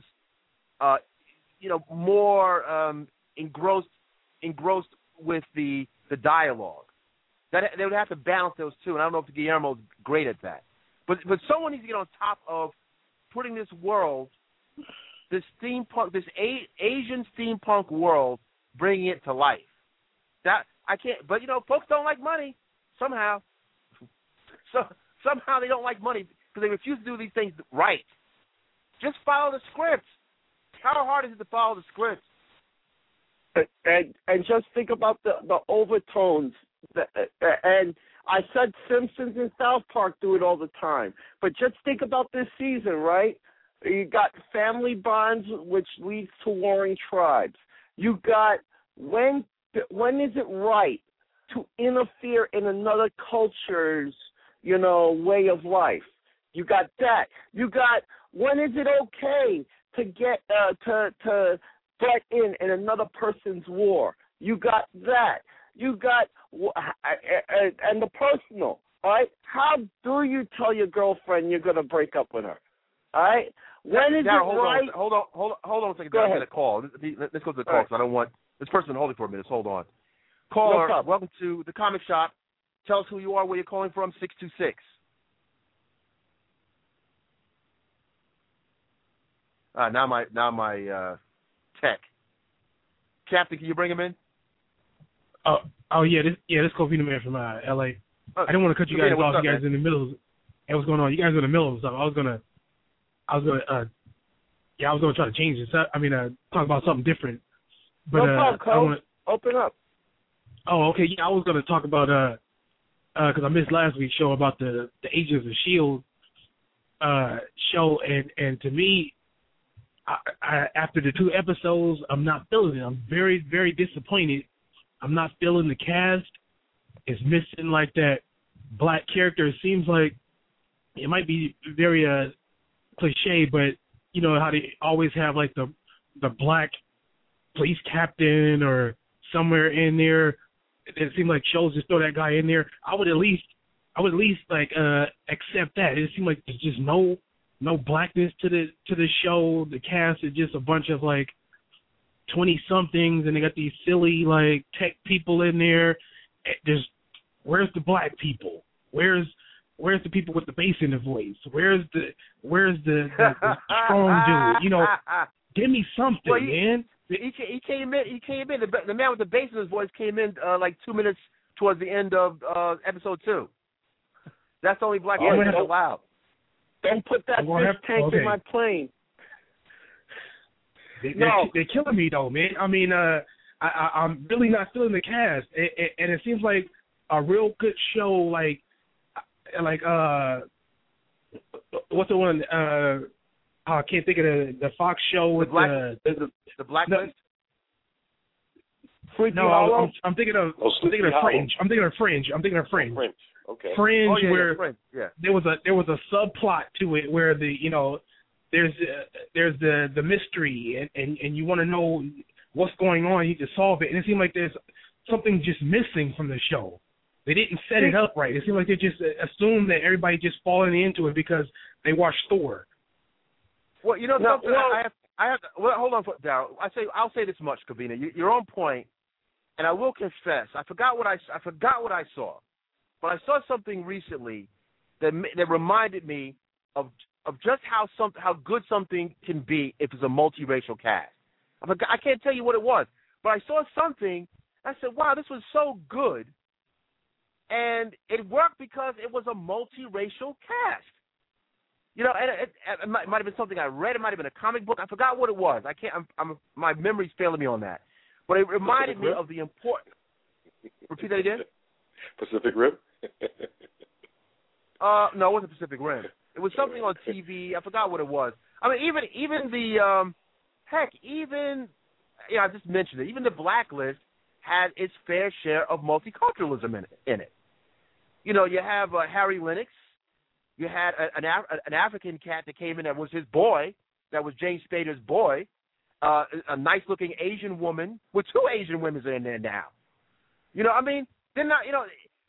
Speaker 6: more engrossed with the dialogue. That they would have to balance those two, and I don't know if Guillermo's great at that. But someone needs to get on top of putting this world, this steampunk, this Asian steampunk world, bringing it to life. That I can't. But folks don't like money. Somehow they don't like money because they refuse to do these things right. Just follow the script. How hard is it to follow the script?
Speaker 7: And just think about the overtones. And I said Simpsons and South Park do it all the time. But just think about this season, right? You got family bonds, which leads to warring tribes. You got when is it right to interfere in another culture's, way of life? You got that. You got when is it okay to get to butt in another person's war? You got that. You got and the personal. All right. How do you tell your girlfriend you're gonna break up with her? All right. When is
Speaker 6: now,
Speaker 7: it right?
Speaker 6: Hold on a second.
Speaker 7: Go ahead.
Speaker 6: Get a call. Let's go to the call because I don't want this person holding for a minute. Hold on.
Speaker 7: No
Speaker 6: Caller,
Speaker 7: problem.
Speaker 6: welcome to the Comic Shop. Tell us who you are, where you're calling from, 626. Now my tech. Captain, can you bring him in?
Speaker 10: This is Covino Man from L.A. I didn't want to cut you guys off. You guys in the middle. Hey, what's going on? You guys are in the middle of something. I was gonna try to change this. Talk about something different. But
Speaker 7: no problem, open up.
Speaker 10: Oh, okay. Yeah, I was gonna talk about because I missed last week's show about the Agents of S.H.I.E.L.D. Show, and to me, I after the 2 episodes, I'm not feeling it. I'm very, very disappointed. I'm not feeling the cast. It's missing like that black character. It seems like it might be very cliche, but you know how they always have like the black police captain or somewhere in there. It seemed like shows just throw that guy in there. I would at least like accept that. It seemed like there's just no blackness to the show. The cast is just a bunch of like 20-somethings, and they got these silly like tech people in there. Where's the black people? Where's the people with the bass in their voice? Where's the strong dude? You know, give me something, man.
Speaker 6: He came in. The man with the bass in his voice came in like 2 minutes towards the end of episode 2. That's the only black person allowed.
Speaker 7: Don't put that fish tank in my plane.
Speaker 10: They're killing me though, man. I mean, I'm really not feeling the cast, and it seems like a real good show, like what's the one? I can't think of the Fox show with
Speaker 6: the Blacklist.
Speaker 10: I'm thinking of Fringe. I'm thinking of Fringe.
Speaker 1: Okay.
Speaker 10: Fringe, where
Speaker 6: Fringe. Yeah.
Speaker 10: there was a subplot to it where there's the mystery and you want to know what's going on. You need to solve it, and it seemed like there's something just missing from the show. They didn't set it up right. It seemed like they just assumed that everybody just falling into it because they watched Thor.
Speaker 6: Well, you know something. Hold on, Darryl. I'll say this much, Covino. You're on point, and I will confess. I forgot what I saw, but I saw something recently that reminded me of just how good something can be if it's a multiracial cast. I can't tell you what it was, but I saw something. I said, "Wow, this was so good," and it worked because it was a multiracial cast. You know, and it might have been something I read. It might have been a comic book. I forgot what it was. I can't. My memory's failing me on that. But it reminded me of the important. Repeat that again.
Speaker 1: Pacific Rim.
Speaker 6: No, it wasn't Pacific Rim. It was something on TV. I forgot what it was. I mean, even the I just mentioned it. Even the Blacklist had its fair share of multiculturalism in it. You know, you have Harry Lennox. You had an African cat that came in that was his boy, that was James Spader's boy, a nice-looking Asian woman, with 2 Asian women in there now. You know, I mean, they're not, you know,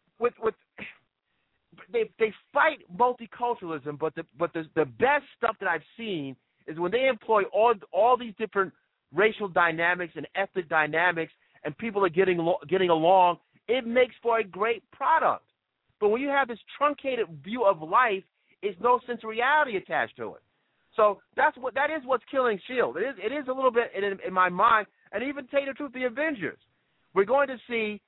Speaker 6: they fight multiculturalism, but the best stuff that I've seen is when they employ all these different racial dynamics and ethnic dynamics, and people are getting along. It makes for a great product. But when you have this truncated view of life, it's no sense of reality attached to it. So that is what's killing S.H.I.E.L.D. It is a little bit in my mind, and even tell you the truth, the Avengers. We're going to see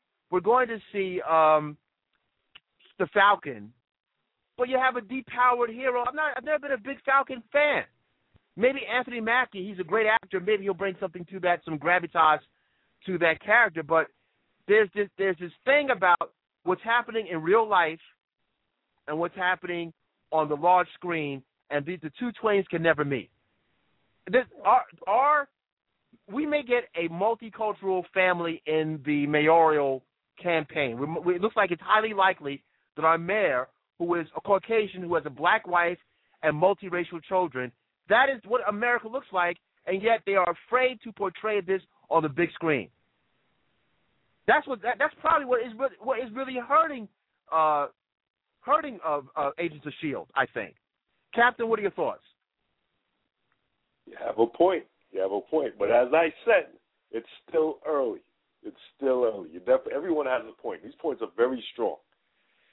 Speaker 6: the Falcon, but you have a depowered hero. I've never been a big Falcon fan. Maybe Anthony Mackie, he's a great actor. Maybe he'll bring something to that, some gravitas to that character. But there's this thing about what's happening in real life and what's happening on the large screen, and the two twains can never meet. We may get a multicultural family in the mayoral campaign. It looks like it's highly likely that our mayor, who is a Caucasian, who has a black wife and multiracial children, that is what America looks like, and yet they are afraid to portray this on the big screen. That's probably what is really hurting Agents of S.H.I.E.L.D., I think. Captain, what are your thoughts?
Speaker 1: You have a point. But as I said, it's still early. Everyone has a point. These points are very strong.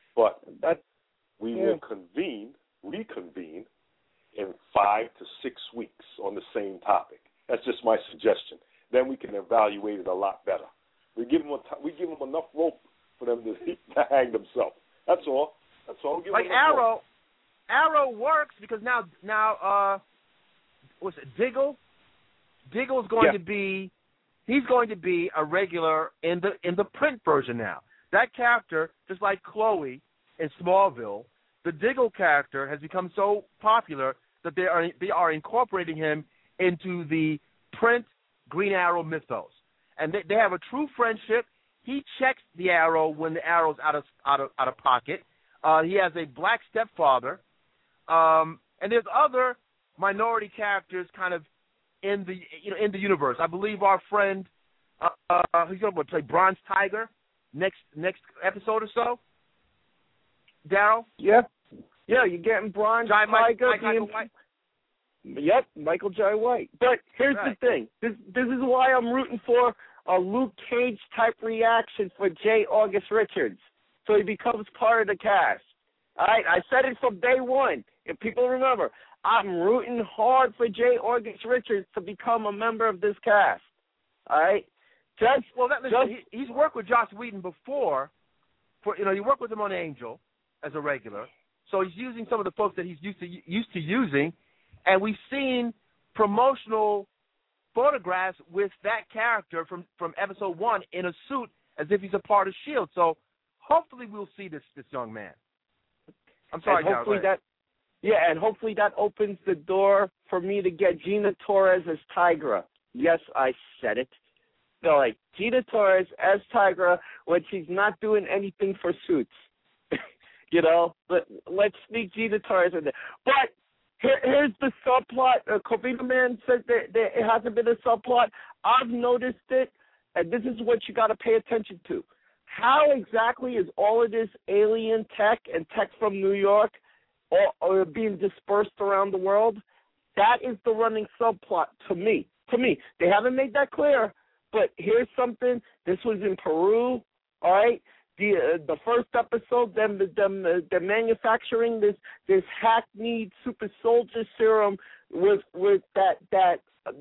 Speaker 1: But we will reconvene in 5 to 6 weeks on the same topic. That's just my suggestion. Then we can evaluate it a lot better. We give them enough rope for them to hang themselves. That's all.
Speaker 6: Like Arrow works because now what's it? Diggle? Diggle's going to be. He's going to be a regular in the print version now. That character, just like Chloe in Smallville, the Diggle character has become so popular that they are incorporating him into the print Green Arrow mythos, and they have a true friendship. He checks the Arrow when the Arrow's out of pocket. He has a black stepfather, and there's other minority characters kind of in the universe. I believe our friend who's going to play Bronze Tiger next episode or so. Daryl?
Speaker 7: Yeah, you're getting Bronze Tiger. Yep, Michael Jai White. But here's the thing. This is why I'm rooting for a Luke Cage type reaction for J. August Richards, so he becomes part of the cast. All right, I said it from day one. If people remember, I'm rooting hard for J. August Richards to become a member of this cast. All right,
Speaker 6: he's worked with Joss Whedon before. He worked with him on Angel as a regular, so he's using some of the folks that he's used to using, and we've seen promotional photographs with that character from episode 1 in a suit as if he's a part of S.H.I.E.L.D. So hopefully we'll see this young man. I'm sorry,
Speaker 7: and hopefully that opens the door for me to get Gina Torres as Tigra. Yes, I said it. So, like, Gina Torres as Tigra when she's not doing anything for suits. Let's sneak Gina Torres in there. But here's the subplot. Covina Man said that it hasn't been a subplot. I've noticed it, and this is what you got to pay attention to. How exactly is all of this alien tech and tech from New York or being dispersed around the world? That is the running subplot to me. They haven't made that clear, but here's something. This was in Peru, all right? The first episode, them manufacturing this hackneyed super soldier serum with that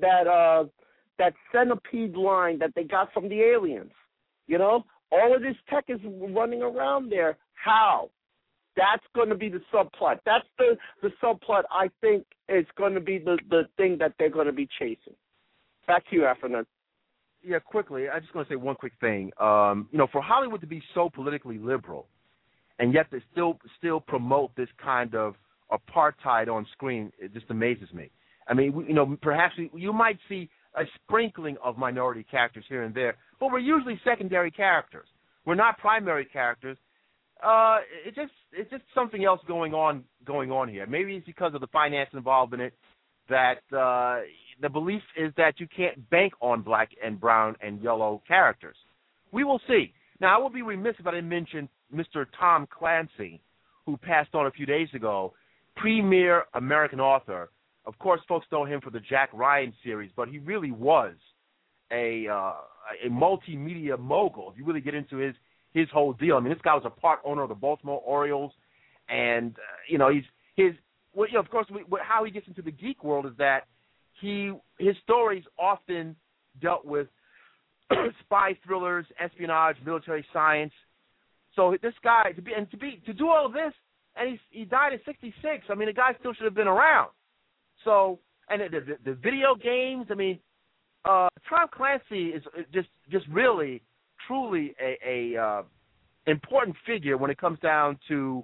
Speaker 7: centipede line that they got from the aliens. All of this tech is running around there. How? That's going to be the subplot. That's the subplot I think is going to be the thing that they're going to be chasing. Back to you, Afternoon.
Speaker 6: Yeah, quickly, I just want to say one quick thing. For Hollywood to be so politically liberal, and yet to still promote this kind of apartheid on screen, it just amazes me. I mean, perhaps you might see a sprinkling of minority characters here and there, but we're usually secondary characters. We're not primary characters. It's just something else going on here. Maybe it's because of the finance involved in it that the belief is that you can't bank on black and brown and yellow characters. We will see. Now, I will be remiss if I didn't mention Mr. Tom Clancy, who passed on a few days ago, premier American author. Of course, folks know him for the Jack Ryan series, but he really was a multimedia mogul. If you really get into his whole deal, I mean, this guy was a part owner of the Baltimore Orioles, and of course, how he gets into the geek world is that his stories often dealt with spy thrillers, espionage, military science. So this guy to do all of this, and he died at 66. I mean, the guy still should have been around. So, and the video games. I mean, Tom Clancy is just really, truly a important figure when it comes down to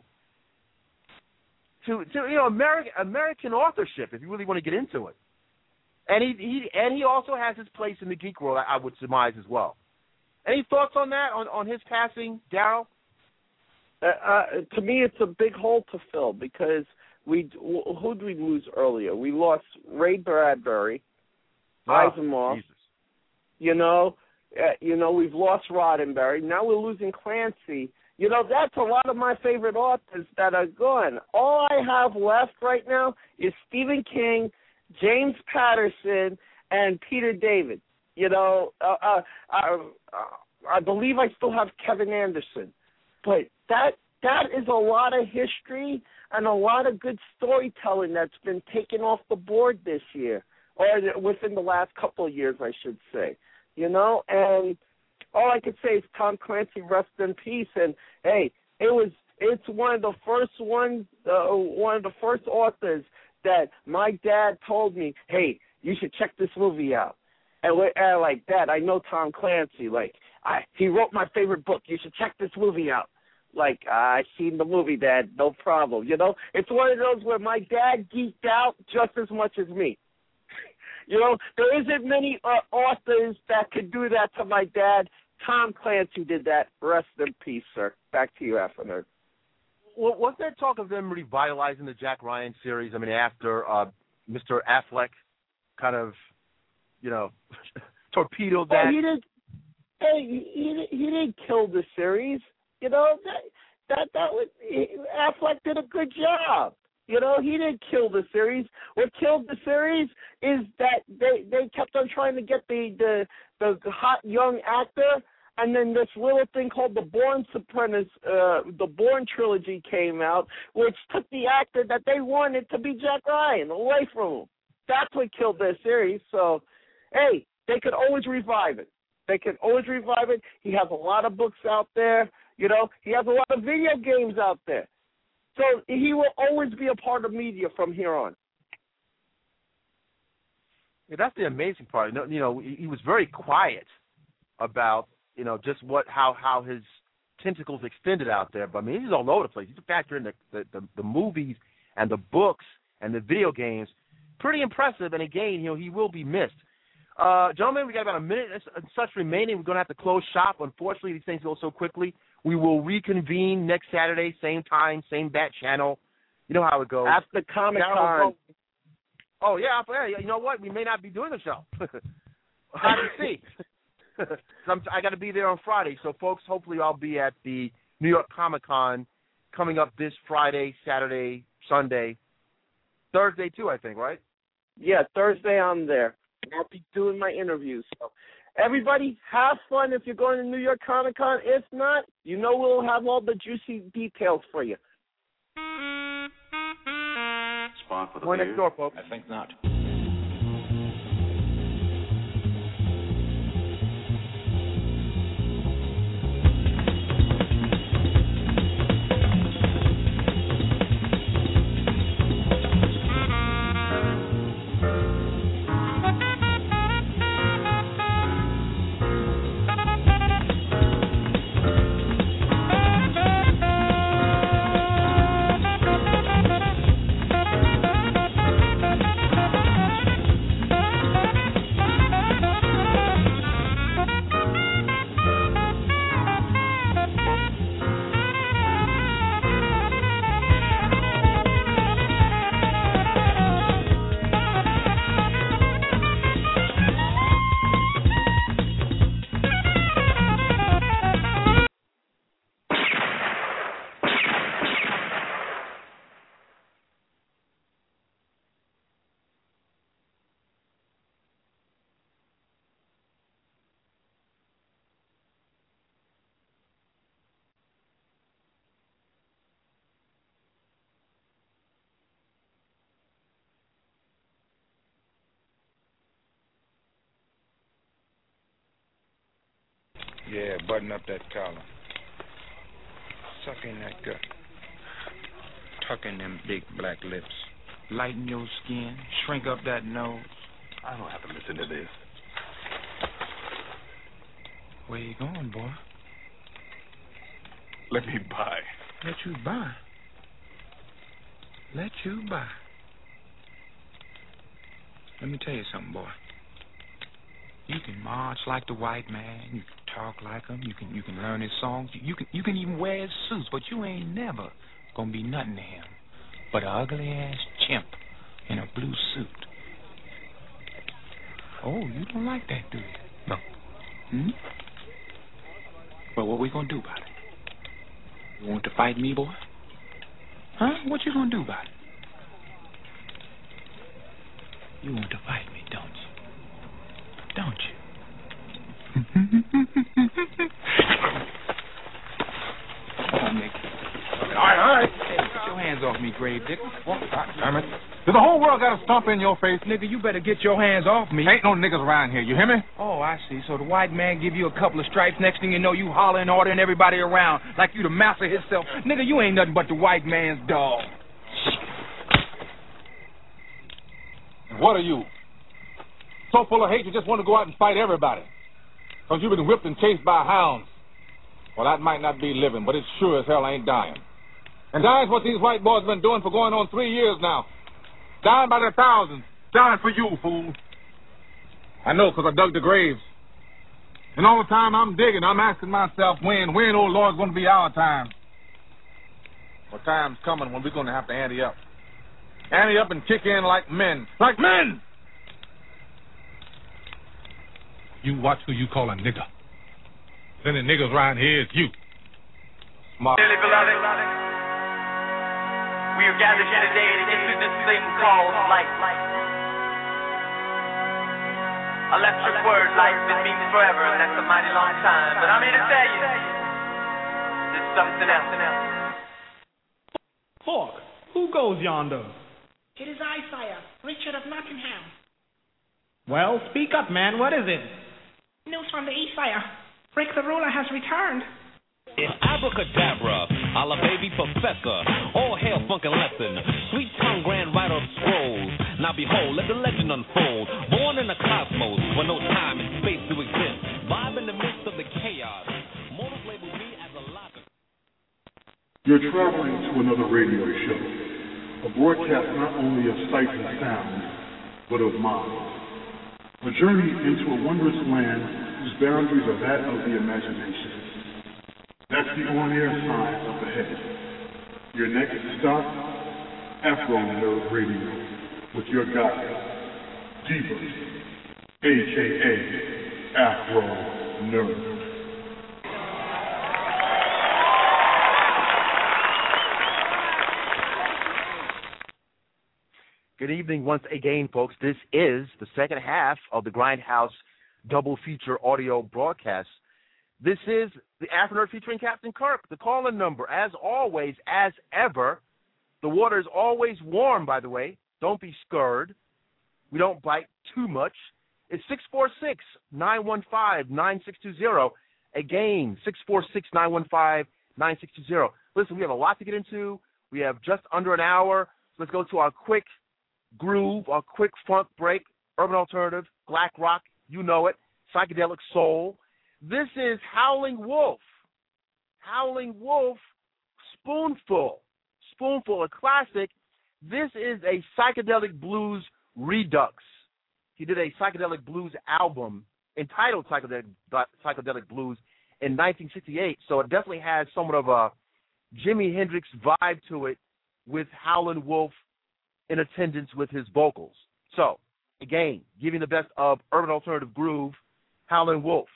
Speaker 6: American authorship. If you really want to get into it. And he also has his place in the geek world, I would surmise as well. Any thoughts on that, on his passing, Daryl?
Speaker 7: To me, it's a big hole to fill because who did we lose earlier? We lost Ray Bradbury, Asimov. We've lost Roddenberry. Now we're losing Clancy. That's a lot of my favorite authors that are gone. All I have left right now is Stephen King, James Patterson, and Peter David. I believe I still have Kevin Anderson, but that that is a lot of history and a lot of good storytelling that's been taken off the board this year, or within the last couple of years, I should say. You know, and all I could say is Tom Clancy, rest in peace. And hey, it's one of the first authors that my dad told me, hey, you should check this movie out. And like that, I know Tom Clancy. Like, he wrote my favorite book. You should check this movie out. Like, I seen the movie, Dad. No problem. You know, it's one of those where my dad geeked out just as much as me. You know, there isn't many authors that could do that to my dad. Tom Clancy did that. Rest in peace, sir. Back to you, Afternoon.
Speaker 6: Well, was there talk of them revitalizing the Jack Ryan series? I mean, after Mr. Affleck kind of, you know, torpedoed that.
Speaker 7: He didn't kill the series. You know, that was Affleck did a good job. You know, he didn't kill the series. What killed the series is that they kept on trying to get the hot young actor, and then this little thing called the Bourne the Bourne trilogy came out, which took the actor that they wanted to be Jack Ryan away from him. That's what killed their series. So, hey, they could always revive it. He has a lot of books out there. You know, he has a lot of video games out there. So he will always be a part of media from here on.
Speaker 6: Yeah, that's the amazing part. You know, he was very quiet about, you know, just how his tentacles extended out there. But I mean, he's all over the place. He's a factor in the movies and the books and the video games. Pretty impressive. And again, you know, he will be missed. Gentlemen, we got about a minute and such remaining. We're going to have to close shop. Unfortunately, these things go so quickly. We will reconvene next Saturday, same time, same bat channel. You know how it goes.
Speaker 7: After Comic-Con.
Speaker 6: Oh, yeah. You know what? We may not be doing the show. Hard to see. I got to be there on Friday. So, folks, hopefully I'll be at the New York Comic-Con coming up this Friday, Saturday, Sunday. Thursday, too, I think, right?
Speaker 7: Yeah, Thursday I'm there. I'll be doing my interviews. So, everybody, have fun if you're going to New York Comic-Con. If not, you know we'll have all the juicy details for you.
Speaker 11: Spot for the
Speaker 6: We're next door, folks.
Speaker 11: I think not.
Speaker 12: Yeah, button up that collar. Suck in that gut. Tuck in them big black lips. Lighten your skin. Shrink up that nose.
Speaker 11: I don't have to listen to this.
Speaker 12: Where you going, boy?
Speaker 11: Let me buy.
Speaker 12: Let you buy. Let you buy. Let me tell you something, boy. You can march like the white man. You can talk like him. You can learn his songs. You can even wear his suits, but you ain't never gonna be nothing to him but an ugly ass chimp in a blue suit. Oh, you don't like that, do you?
Speaker 11: No.
Speaker 12: Hmm? Well, what we gonna do about it? You want to fight me, boy? Huh? What you gonna do about it? You want to fight me, don't you? Don't you? Oh, Nick. grave digger.
Speaker 13: Well, damn it. Does the whole world got to stomp in your face?
Speaker 12: Nigga, you better get your hands off me.
Speaker 13: Ain't no niggas around here, you hear me?
Speaker 12: Oh, I see. So the white man give you a couple of stripes, next thing you know, you hollering, ordering everybody around like you the master himself. Nigga, you ain't nothing but the white man's dog.
Speaker 13: What are you? So full of hate you just want to go out and fight everybody. Because you've been whipped and chased by hounds. Well, that might not be living, but it sure as hell ain't dying. And dying's what these white boys been doing for going on 3 years now. Dying by the thousands. Dying for you, fool. I know, because I dug the graves. And all the time I'm digging, I'm asking myself, when, oh Lord, going to be our time? Well, time's coming when we're going to have to ante up. Ante up and kick in like men. Like men! You watch who you call a nigger. Then the niggers around here is you. Smart.
Speaker 14: Dearly beloved, we are gathered here today to enter this thing called life. Electric word, life, it means forever, and that's a mighty long time. But I'm here to tell you, there's something else.
Speaker 5: Fork, who goes yonder?
Speaker 15: It is I, sire, Richard of Nottingham.
Speaker 5: Well, speak up, man. What is it?
Speaker 15: News from the east, sire. Rick the ruler has returned.
Speaker 16: It's abracadabra, a la baby professor. All hail funkin' lesson. Sweet tongue grand writer of scrolls. Now behold, let the legend unfold. Born in a cosmos where no time and space do exist. Vibe in the midst of the chaos. Mortals label me as a locker.
Speaker 17: You're traveling to another radio show. A broadcast not only of sight and sound, but of mind. A journey into a wondrous land whose boundaries are that of the imagination. That's the on-air sign up ahead. Your next stop, Afro Nerve Radio, with your guide, D-Bert, a.k.a. Afro Nerve.
Speaker 6: Good evening once again, folks. This is the second half of the Grindhouse double feature audio broadcast. This is the Afro Nerd featuring Captain Kirk. The call-in number, as always, as ever. The water is always warm, by the way. Don't be scared. We don't bite too much. It's 646-915-9620. Again, 646-915-9620. Listen, we have a lot to get into. We have just under an hour. Let's go to our quick groove, our quick funk break, urban alternative, black rock, you know it, psychedelic soul. This is Howling Wolf. Howling Wolf, Spoonful, a classic. This is a psychedelic blues redux. He did a psychedelic blues album entitled Psychedelic Blues in 1968, so it definitely has somewhat of a Jimi Hendrix vibe to it with Howlin' Wolf in attendance with his vocals. So, again, giving the best of urban alternative groove, Howlin' Wolf.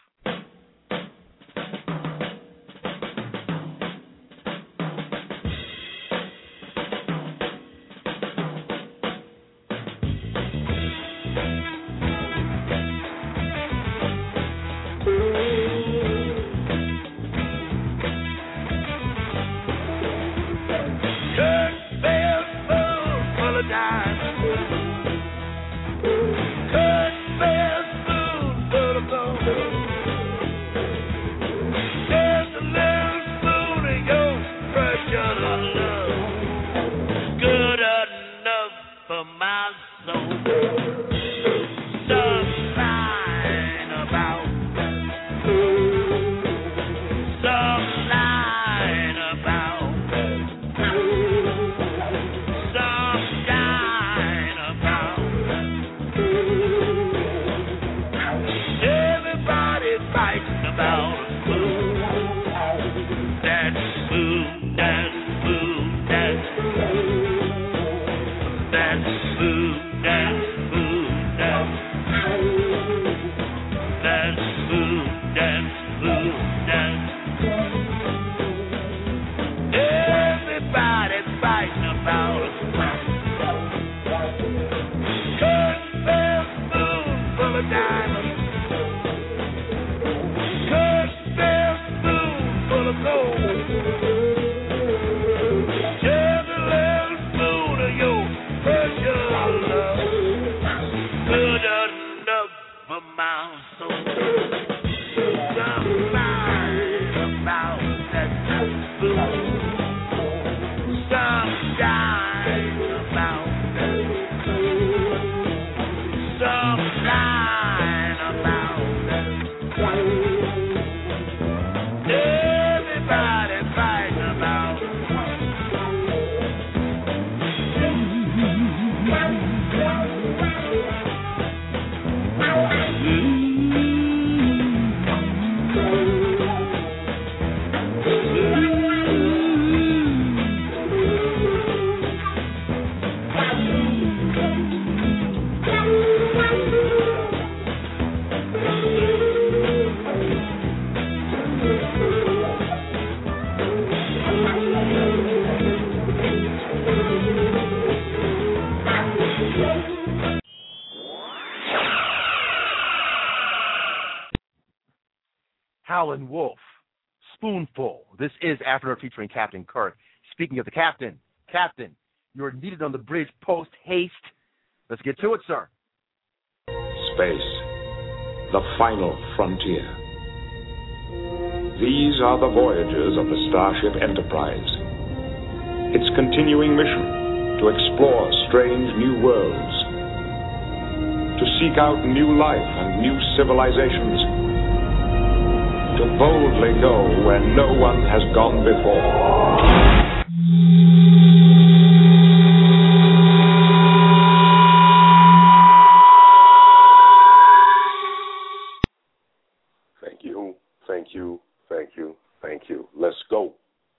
Speaker 6: Howlin' Wolf, Spoonful. This is After Dark featuring Captain Kirk. Speaking of the captain, you're needed on the bridge post haste. Let's get to it, sir.
Speaker 18: Space, the final frontier. These are the voyages of the Starship Enterprise. Its continuing mission to explore strange new worlds, to seek out new life and new civilizations, to boldly go where no one has gone before.
Speaker 1: Thank you. Let's go.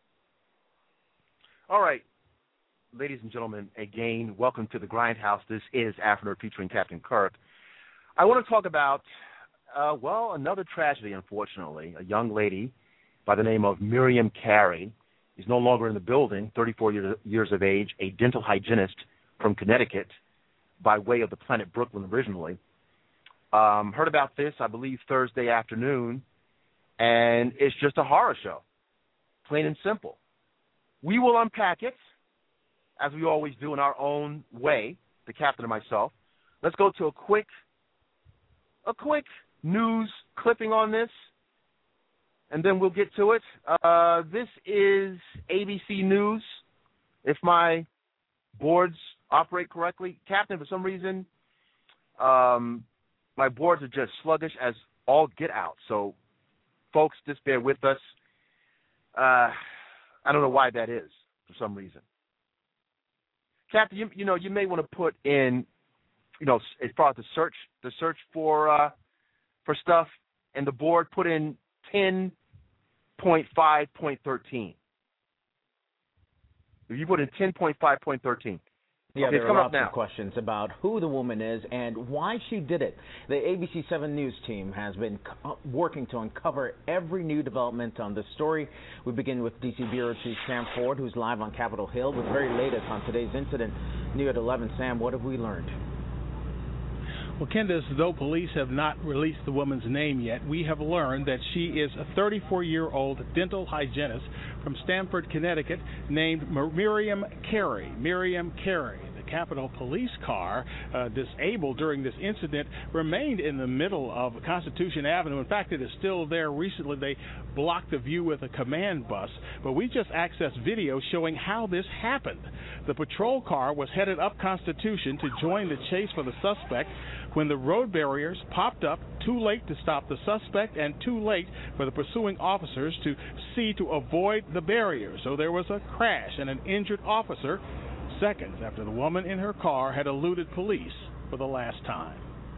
Speaker 6: All right. Ladies and gentlemen, again, welcome to the Grindhouse. This is After Dark featuring Captain Kirk. I want to talk about, another tragedy, unfortunately. A young lady by the name of Miriam Carey is no longer in the building, 34 years of age, a dental hygienist from Connecticut by way of the planet Brooklyn originally. Heard about this, I believe, Thursday afternoon, and it's just a horror show, plain and simple. We will unpack it, as we always do in our own way, the captain and myself. Let's go to a quick news clipping on this, and then we'll get to it. This is ABC News, if my boards operate correctly. Captain, for some reason, my boards are just sluggish as all get out. So, folks, just bear with us. I don't know why that is for some reason. Captain, you may want to put in, as far as the search for stuff, and the board put in 10.5.13. If you put in 10.5.13.
Speaker 19: Yeah,
Speaker 6: okay,
Speaker 19: there are lots of questions about who the woman is and why she did it. The ABC 7 News team has been working to uncover every new development on this story. We begin with D.C. Bureau Chief Sam Ford, who's live on Capitol Hill with the very latest on today's incident. New at 11. Sam, what have we learned?
Speaker 20: Well, Candace, though police have not released the woman's name yet, we have learned that she is a 34-year-old dental hygienist from Stamford, Connecticut, named Miriam Carey. The Capitol Police car, disabled during this incident, remained in the middle of Constitution Avenue. In fact, it is still there. Recently, they blocked the view with a command bus, but we just accessed video showing how this happened. The patrol car was headed up Constitution to join the chase for the suspect when the road barriers popped up, too late to stop the suspect and too late for the pursuing officers to see to avoid the barriers. So there was a crash and an injured officer seconds after the woman in her car had eluded police for the last time.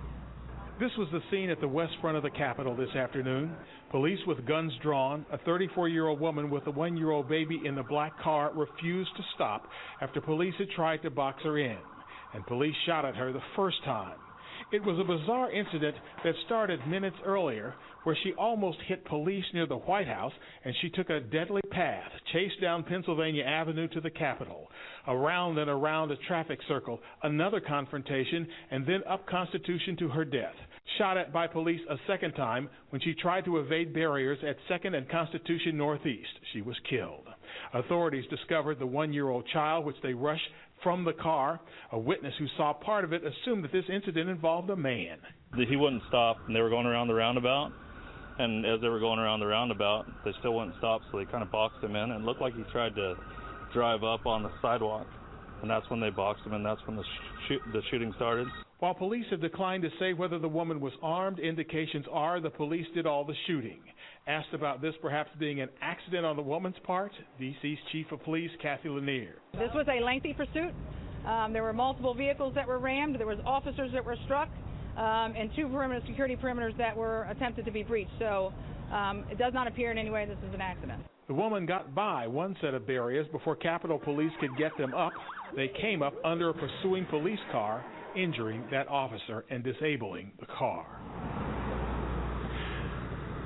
Speaker 20: This was the scene at the west front of the Capitol this afternoon. Police with guns drawn, a 34-year-old woman with a 1-year-old baby in the black car refused to stop after police had tried to box her in, and police shot at her the first time. It was a bizarre incident that started minutes earlier where she almost hit police near the White House, and she took a deadly path, chased down Pennsylvania Avenue to the Capitol, around and around a traffic circle, another confrontation, and then up Constitution to her death. Shot at by police a second time when she tried to evade barriers at 2nd and Constitution Northeast. She was killed. Authorities discovered the 1-year-old child, which they rushed from the car. A witness who saw part of it assumed that this incident involved a man.
Speaker 21: He wouldn't stop, and they were going around the roundabout. And as they were going around the roundabout, they still wouldn't stop, so they kind of boxed him in. And it looked like he tried to drive up on the sidewalk, and that's when they boxed him, and that's when the shooting started.
Speaker 20: While police have declined to say whether the woman was armed, indications are the police did all the shooting. Asked about this perhaps being an accident on the woman's part, D.C.'s Chief of Police, Kathy Lanier.
Speaker 22: This was a lengthy pursuit. There were multiple vehicles that were rammed. There was officers that were struck, and 2 security perimeters that were attempted to be breached. So it does not appear in any way this is an accident.
Speaker 20: The woman got by one set of barriers before Capitol Police could get them up. They came up under a pursuing police car, injuring that officer and disabling the car.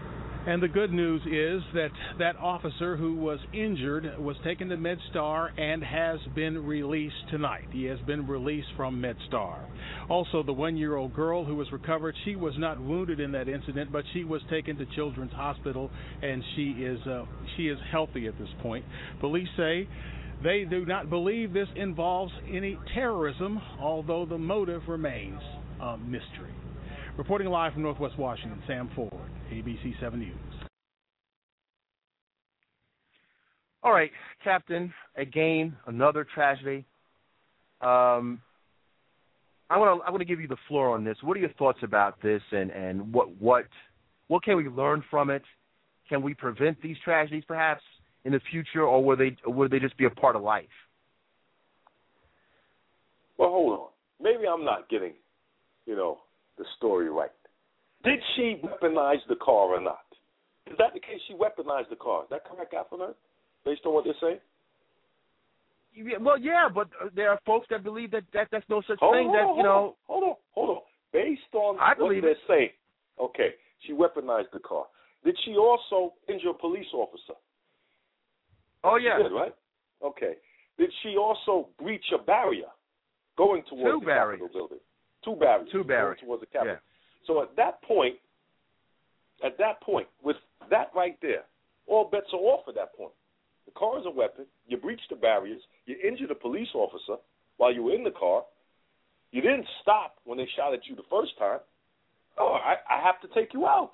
Speaker 20: And the good news is that that officer who was injured was taken to MedStar and has been released tonight. He has been released from MedStar. Also, the 1-year-old girl who was recovered, she was not wounded in that incident, but she was taken to Children's Hospital, and she is healthy at this point. Police say they do not believe this involves any terrorism, although the motive remains a mystery. Reporting live from Northwest Washington, Sam Ford, ABC 7 News.
Speaker 6: All right, Captain, again, another tragedy. I want to give you the floor on this. What are your thoughts about this, and what can we learn from it? Can we prevent these tragedies perhaps in the future, or would they just be a part of life?
Speaker 1: Well, hold on. Maybe I'm not getting, the story right. Did she weaponize the car or not? Is that the case? She weaponized the car. Is that correct, Afternoon? Based on what they're saying?
Speaker 6: Well, yeah, but there are folks that believe that that's no such thing.
Speaker 1: Hold on. Based on what they're saying, okay, she weaponized the car. Did she also injure a police officer?
Speaker 6: Oh, yeah.
Speaker 1: She did, right? Okay. Did she also breach a barrier going towards the Capitol building? Two barriers. Going towards the Capitol. Yeah. So at that point, with that right there, all bets are off at that point. The car is a weapon. You breached the barriers. You injured a police officer while you were in the car. You didn't stop when they shot at you the first time. Oh, I have to take you out.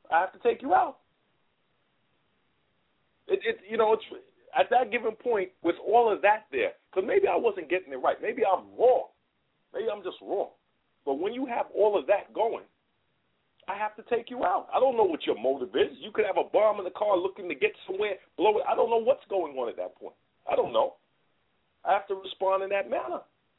Speaker 1: It's at that given point with all of that there, because maybe I wasn't getting it right. Maybe I'm wrong. Maybe I'm just wrong. But when you have all of that going, I have to take you out. I don't know what your motive is. You could have a bomb in the car looking to get somewhere, blow it. I don't know what's going on at that point. I don't know. I have to respond in that manner.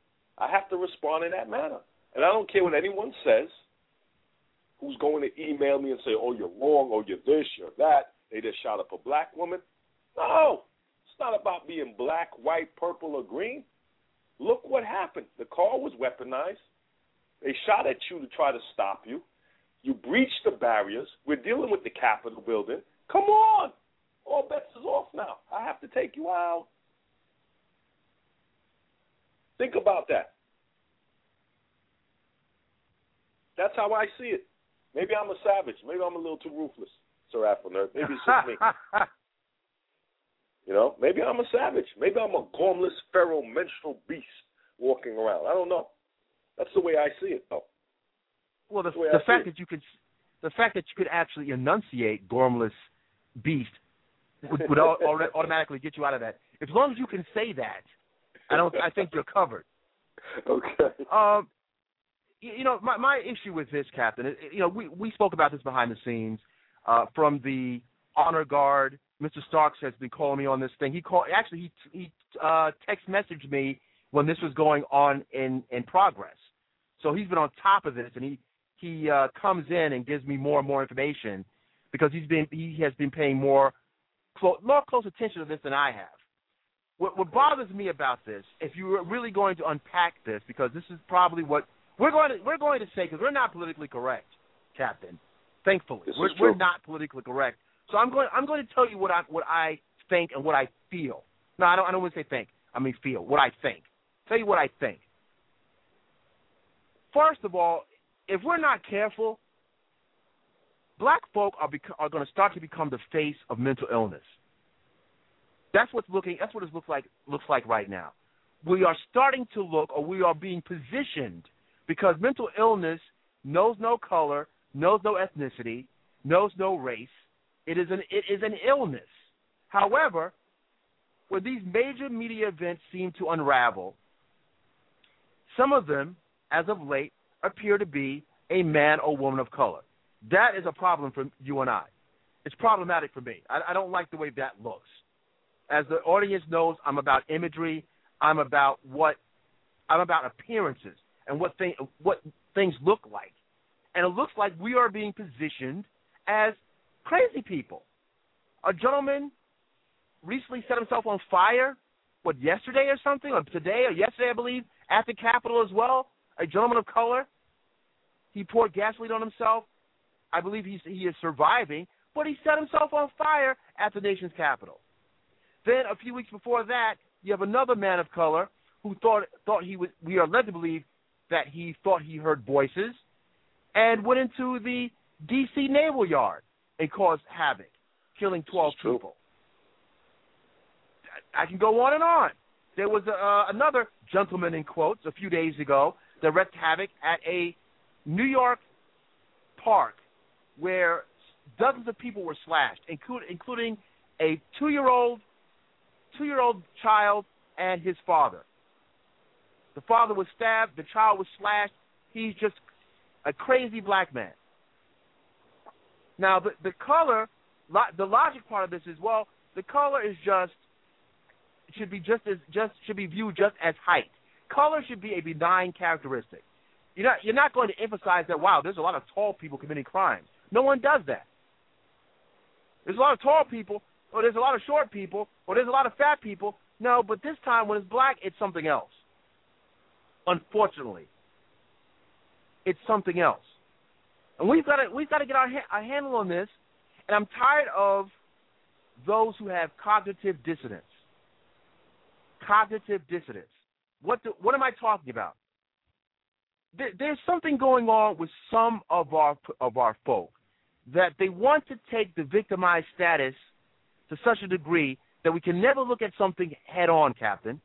Speaker 1: And I don't care what anyone says who's going to email me and say, oh, you're wrong, or you're this, you're that. They just shot up a black woman. No, it's not about being black, white, purple, or green. Look what happened. The car was weaponized. They shot at you to try to stop you. You breached the barriers. We're dealing with the Capitol building. Come on. All bets is off now. I have to take you out. Think about that. That's how I see it. Maybe I'm a savage. Maybe I'm a little too ruthless, Sir Afroner. Maybe it's just me. Maybe I'm a savage. Maybe I'm a gormless, feral, menstrual beast walking around. I don't know. That's the way I see it, though.
Speaker 6: Well, the fact that you could actually enunciate gormless beast would automatically get you out of that. As long as you can say that, I think you're covered.
Speaker 1: Okay.
Speaker 6: My issue with this, Captain, we spoke about this behind the scenes. From the honor guard, Mr. Starks has been calling me on this thing. He text messaged me when this was going on in progress. So he's been on top of this, and he comes in and gives me more and more information because he has been paying more close attention to this than I have. What bothers me about this, if you are really going to unpack this, because this is probably what we're going to say, because we're not politically correct, Captain. Thankfully, we're not politically correct. So I'm going to tell you what I think and what I feel. No, I don't want to say think. I mean feel. What I think. Tell you what I think. First of all, if we're not careful, black folk are going to start to become the face of mental illness. That's what it looks like right now. We are starting to look, or we are being positioned, because mental illness knows no color, knows no ethnicity, knows no race. It is an illness. However, where these major media events seem to unravel, some of them, as of late, appear to be a man or woman of color. That is a problem for you and I. It's problematic for me. I don't like the way that looks. As the audience knows, I'm about imagery. I'm about appearances and what things look like. And it looks like we are being positioned as crazy people. A gentleman recently set himself on fire, yesterday or something, or today or yesterday, I believe, at the Capitol as well. A gentleman of color. He poured gasoline on himself. I believe he is surviving, but he set himself on fire at the nation's capital. Then a few weeks before that, you have another man of color who thought we are led to believe that he thought he heard voices and went into the D.C. Naval Yard and caused havoc, killing 12 people. I can go on and on. There was another gentleman, in quotes, a few days ago that wreaked havoc at a New York park where dozens of people were slashed, including a two-year-old child and his father. The father was stabbed. The child was slashed. He's just a crazy black man. Now, the color, the logic part of this is, well, the color is should be viewed just as height. Color should be a benign characteristic. You're not going to emphasize that, wow, there's a lot of tall people committing crimes. No one does that. There's a lot of tall people, or there's a lot of short people, or there's a lot of fat people. No, but this time when it's black, it's something else. Unfortunately, it's something else, and we've got to get our handle on this. And I'm tired of those who have cognitive dissonance. Cognitive dissonance. What am I talking about? There's something going on with some of our folk that they want to take the victimized status to such a degree that we can never look at something head on, Captain.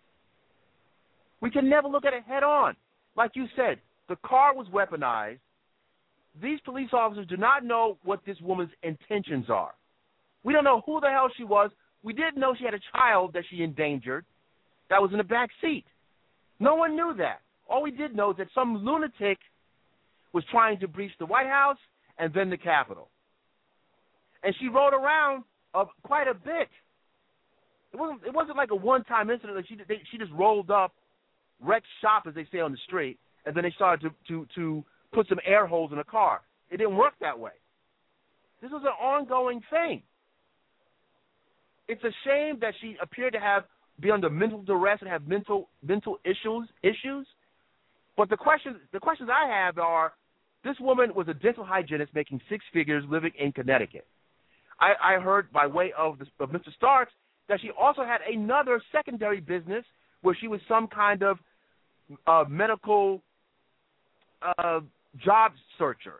Speaker 6: We can never look at it head on. Like you said, the car was weaponized. These police officers do not know what this woman's intentions are. We don't know who the hell she was. We didn't know she had a child that she endangered that was in the back seat. No one knew that. All we did know is that some lunatic was trying to breach the White House and then the Capitol. And she rode around quite a bit. It wasn't like a one-time incident. Like she just rolled up, wrecked shop, as they say on the street, and then they started to put some air holes in the car. It didn't work that way. This was an ongoing thing. It's a shame that she appeared to be under mental duress and have mental issues. But the questions I have are, this woman was a dental hygienist making six figures living in Connecticut. I heard by way of Mr. Starks that she also had another secondary business where she was some kind of medical job searcher.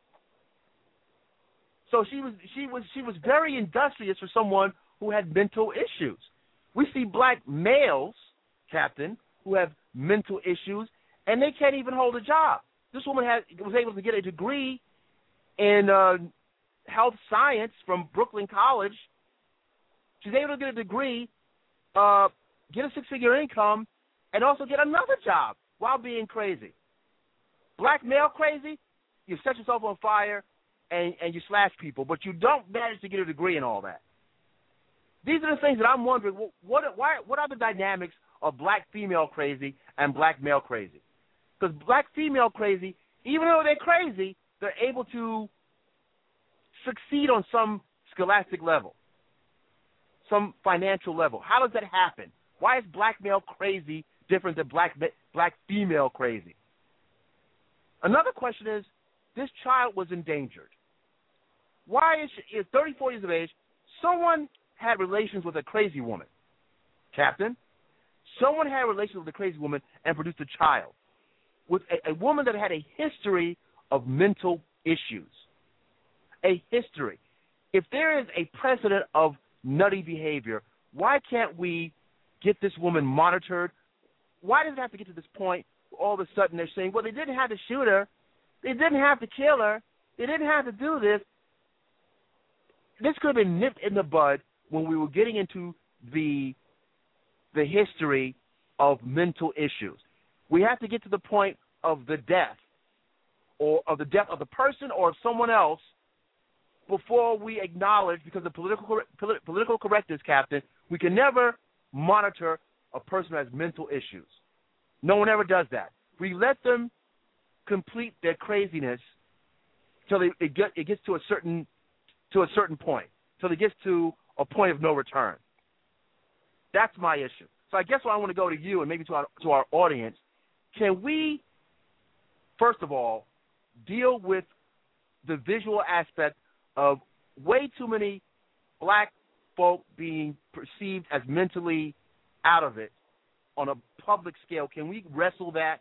Speaker 6: So she was very industrious for someone who had mental issues. We see black males, Captain, who have mental issues, and they can't even hold a job. This woman was able to get a degree in health science from Brooklyn College. She's able to get a degree, get a six-figure income, and also get another job while being crazy. Black male crazy, you set yourself on fire and you slash people, but you don't manage to get a degree in all that. These are the things that I'm wondering, what are the dynamics of black female crazy and black male crazy? Because black female crazy, even though they're crazy, they're able to succeed on some scholastic level, some financial level. How does that happen? Why is black male crazy different than black female crazy? Another question is, this child was endangered. Why is she, at 34 years of age, someone had relations with a crazy woman, Captain? Someone had relations with a crazy woman and produced a child with a woman that had a history of mental issues. A history. If there is a precedent of nutty behavior, why can't we get this woman monitored? Why does it have to get to this point where all of a sudden they're saying, well, they didn't have to shoot her, they didn't have to kill her, they didn't have to do this? This could have been nipped in the bud when we were getting into the history of mental issues. We have to get to the point of the death, or of the death of the person or of someone else, before we acknowledge, because of political correctness, Captain, we can never monitor a person who has mental issues. No one ever does that. We let them complete their craziness till it gets to a certain point, till it gets to a point of no return. That's my issue. So I guess I want to go to you and maybe to our audience. Can we, first of all, deal with the visual aspect of way too many black folk being perceived as mentally out of it on a public scale. Can we wrestle that?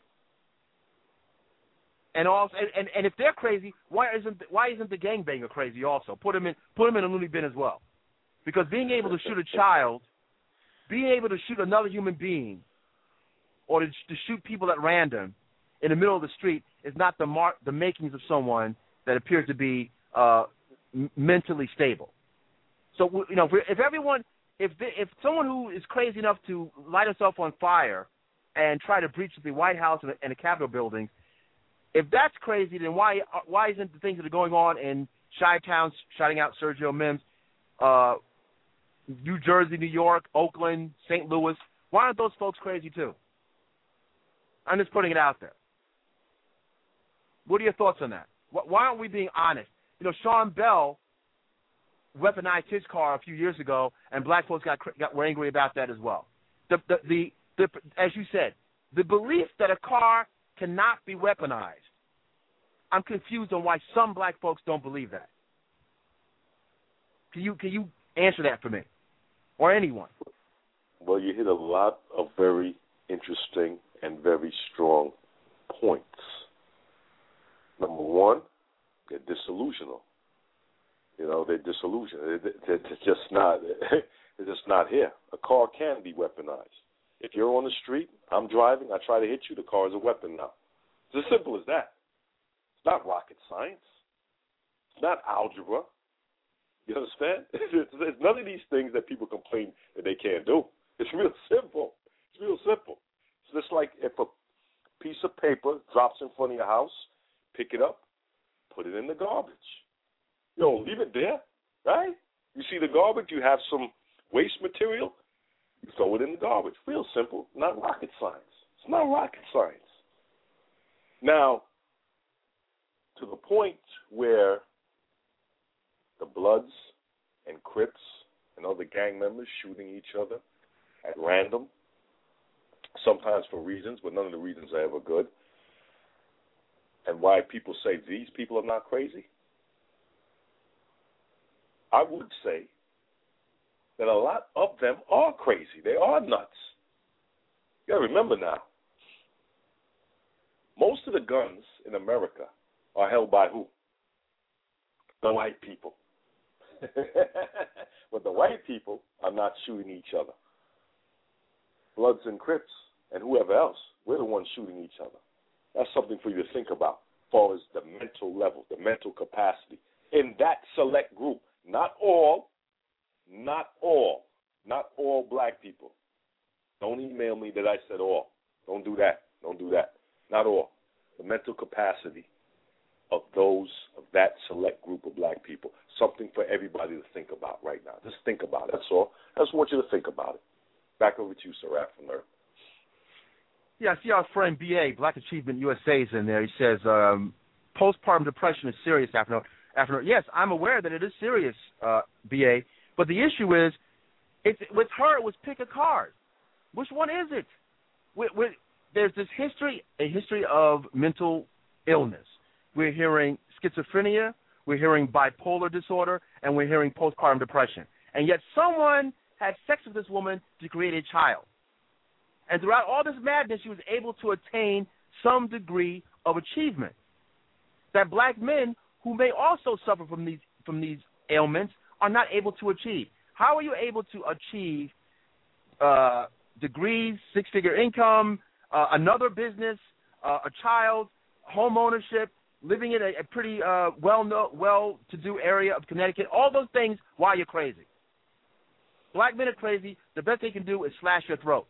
Speaker 6: And also, and if they're crazy, why isn't the gangbanger crazy also? Put him in a loony bin as well, because being able to shoot a child, being able to shoot another human being, or to shoot people at random in the middle of the street is not the makings of someone that appears to be mentally stable. So if someone who is crazy enough to light himself on fire and try to breach the White House and the Capitol buildings, if that's crazy, then why isn't the things that are going on in Chi-Town, shouting out Sergio Mims, New Jersey, New York, Oakland, St. Louis, why aren't those folks crazy too? I'm just putting it out there. What are your thoughts on that? Why aren't we being honest? Sean Bell weaponized his car a few years ago, and black folks were angry about that as well. As you said, the belief that a car cannot be weaponized. I'm confused on why some black folks don't believe that. Can you answer that for me, or anyone?
Speaker 1: Well, you hit a lot of very interesting and very strong points. Number one, they're disillusional. They're disillusioned. They're just not here. A car can be weaponized. If you're on the street, I'm driving, I try to hit you, the car is a weapon now. It's as simple as that. It's not rocket science. It's not algebra. You understand? There's none of these things that people complain that they can't do. It's real simple. It's real simple. It's just like if a piece of paper drops in front of your house, pick it up, put it in the garbage. You don't leave it there, right? You see the garbage, you have some waste material, you throw it in the garbage. Real simple, not rocket science. It's not rocket science. Now, to the point where the Bloods and Crips and other gang members shooting each other at random, sometimes for reasons, but none of the reasons are ever good, and why people say these people are not crazy, I would say that a lot of them are crazy. They are nuts. You got to remember now, most of the guns in America are held by who? The white people. But the white people are not shooting each other. Bloods and Crips and whoever else, we're the ones shooting each other. That's something for you to think about as far as the mental level, the mental capacity. In that select group, not all black people. Don't email me that I said all. Don't do that. Not all. The mental capacity of that select group of black people. Something for everybody to think about right now. Just think about it. That's all. I just want you to think about it. Back over to you, Sir from there.
Speaker 6: Yeah, I see our friend B.A., Black Achievement USA, is in there. He says, postpartum depression is serious after. Yes, I'm aware that it is serious, B.A., but the issue is, with her, it was pick a card. Which one is it? There's this a history of mental illness. We're hearing schizophrenia, we're hearing bipolar disorder, and we're hearing postpartum depression. And yet someone had sex with this woman to create a child. And throughout all this madness, she was able to attain some degree of achievement that black men who may also suffer from these ailments are not able to achieve. How are you able to achieve degrees, six-figure income, another business, a child, home ownership, living in a pretty well-to-do area of Connecticut, all those things while you're crazy? Black men are crazy. The best they can do is slash your throat.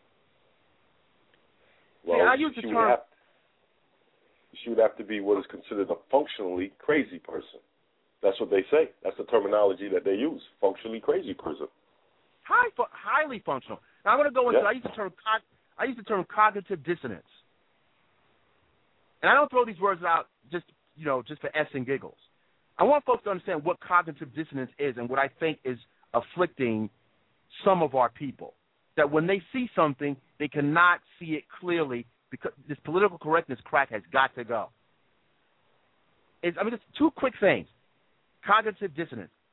Speaker 1: Well,
Speaker 6: I use the term.
Speaker 1: She would have to be what is considered a functionally crazy person. That's what they say. That's the terminology that they use, functionally crazy person.
Speaker 6: Highly functional. Now I'm going to go into. Yeah. I use the term cognitive dissonance, and I don't throw these words out just for s and giggles. I want folks to understand what cognitive dissonance is and what I think is afflicting some of our people. That when they see something, they cannot see it clearly because this political correctness crack has got to go. Just two quick things. Cognitive dissonance.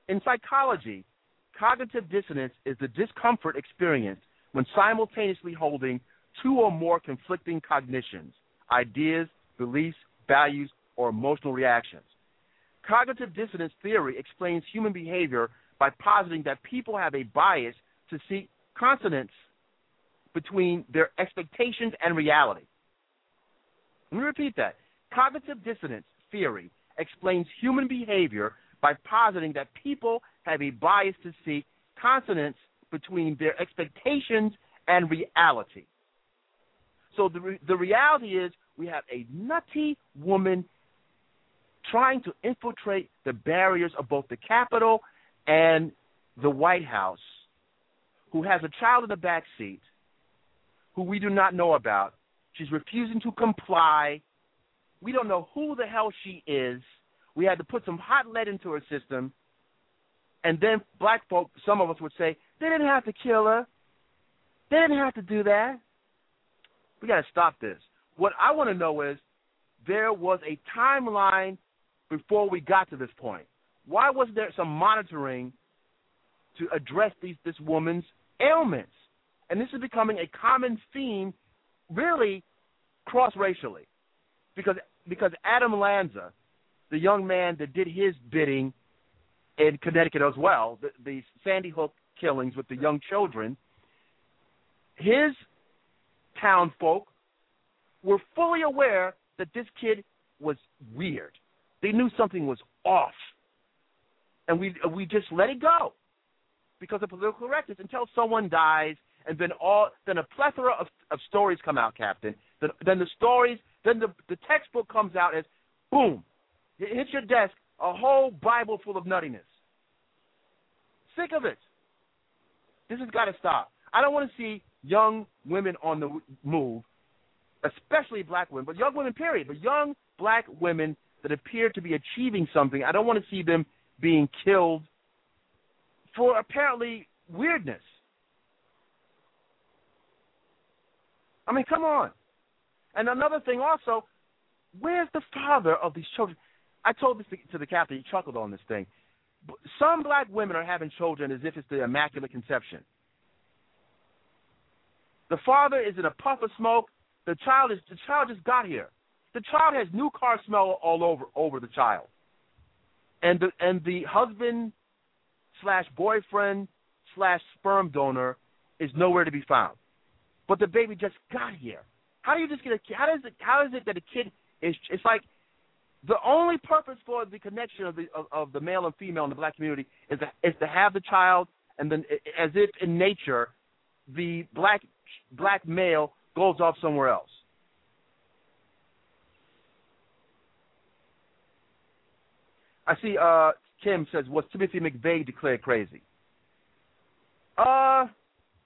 Speaker 6: In psychology, cognitive dissonance is the discomfort experienced when simultaneously holding two or more conflicting cognitions, ideas, beliefs, values, or emotional reactions. Cognitive dissonance theory explains human behavior by positing that people have a bias to seek consonance between their expectations and reality. Let me repeat that. Cognitive dissonance theory explains human behavior by positing that people have a bias to seek consonance between their expectations and reality. So the reality is we have a nutty woman trying to infiltrate the barriers of both the Capitol and the White House, who has a child in the back seat, who we do not know about. She's refusing to comply. We don't know who the hell she is. We had to put some hot lead into her system. And then black folk, some of us would say, they didn't have to kill her. They didn't have to do that. We got to stop this. What I want to know is, there was a timeline before we got to this point. Why wasn't there some monitoring to address this woman's ailments? And this is becoming a common theme, really cross-racially, because Adam Lanza, the young man that did his bidding in Connecticut as well, the Sandy Hook killings with the young children, his townfolk were fully aware that this kid was weird. They knew something was off. And we just let it go because of political correctness until someone dies, and then a plethora of stories come out, Captain. Then the textbook comes out as, boom, it hits your desk, a whole Bible full of nuttiness. Sick of it. This has got to stop. I don't want to see young women on the move, especially black women, but young women, period. But young black women that appear to be achieving something, I don't want to see them being killed for apparently weirdness. I mean, come on. And another thing also, where's the father of these children? I told this to the captain. He chuckled on this thing. Some black women are having children as if it's the Immaculate Conception. The father is in a puff of smoke. The child just got here. The child has new car smell all over the child. And the husband / boyfriend / sperm donor is nowhere to be found. But the baby just got here. How do you just get a kid? How is it that a kid is? It's like the only purpose for the connection of the male and female in the black community is to have the child, and then as if in nature, the black male goes off somewhere else. I see Kim says, was Timothy McVeigh declared crazy? I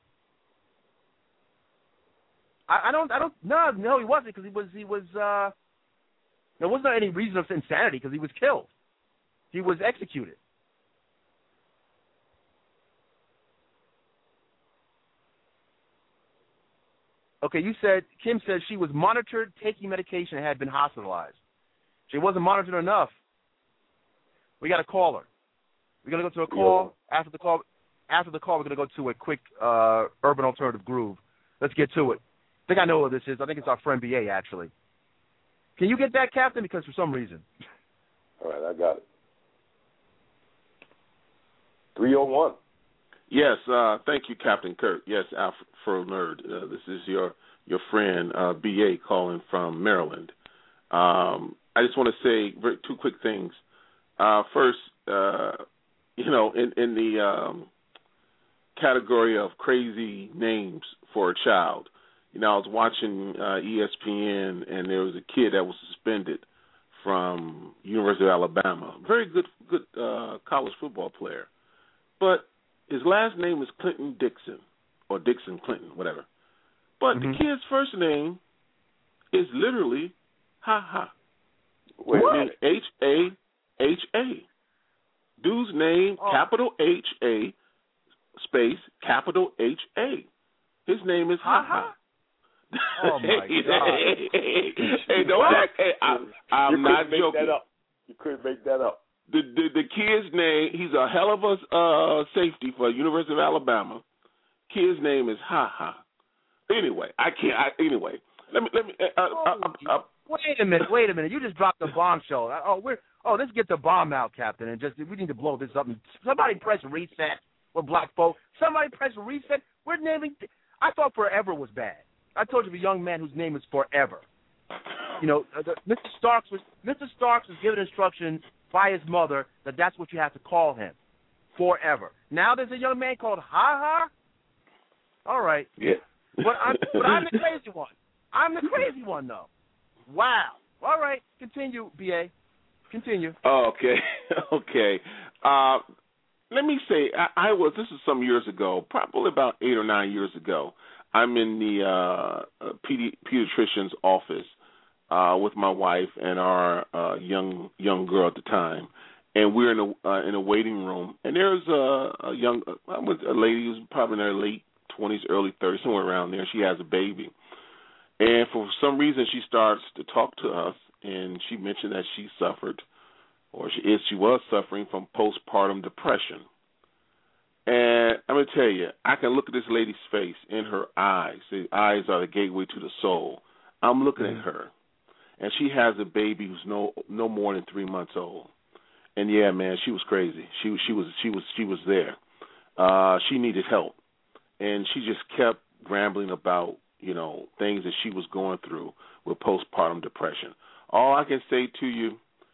Speaker 6: don't no, he wasn't, because he was there wasn't any reason of insanity because he was killed. He was executed. Okay, Kim said she was monitored, taking medication, and had been hospitalized. She wasn't monitored enough. We got to call her. We're going to go to a call. Yeah. After the call, we're going to go to a quick urban alternative groove. Let's get to it. I think I know who this is. I think it's our friend B.A., actually. Can you get that, Captain? Because for some reason.
Speaker 1: All right, I got it. 301.
Speaker 2: Yes, thank you, Captain Kirk. Yes, Afro Nerd. This is your friend, B.A., calling from Maryland. I just want to say two quick things. First, in the category of crazy names for a child, I was watching ESPN, and there was a kid that was suspended from University of Alabama. Very good college football player. But his last name is Clinton Dixon, or Dixon Clinton, whatever. But the kid's first name is literally Ha-Ha. H-A-H-A. Dude's name, capital H-A, space, capital H-A. His name is Ha-Ha.
Speaker 6: Oh, my God.
Speaker 2: Hey, don't act. I'm not joking.
Speaker 1: You couldn't make that up.
Speaker 2: The kid's name, he's a hell of a safety for University of Alabama. Kid's name is Ha Ha. Anyway, anyway, let me.
Speaker 6: Wait a minute. You just dropped the bombshell. Let's get the bomb out, Captain, and we need to blow this up. Somebody press reset. We're black folk. Somebody press reset. We're naming. I thought Forever was bad. I told you of a young man whose name is Forever. You know, Mr. Starks was given instructions by his mother that that's what you have to call him, Forever. Now there's a young man called Ha Ha. All right.
Speaker 2: Yeah.
Speaker 6: But I'm the crazy one. I'm the crazy one, though. Wow. All right. Continue, B.A. Continue.
Speaker 2: Okay. Let me say, this is some years ago, probably about 8 or 9 years ago. I'm in the pediatrician's office with my wife and our young girl at the time, and we're in a waiting room. And there's a lady who's probably in her late 20s, early 30s, somewhere around there. She has a baby, and for some reason she starts to talk to us, and she mentioned that she was suffering from postpartum depression. And I'm going to tell you, I can look at this lady's face in her eyes. The eyes are the gateway to the soul. I'm looking at her, and she has a baby who's no more than 3 months old. And yeah, man, she was crazy. She was there. She needed help, and she just kept rambling about things that she was going through with postpartum depression. All I can say to you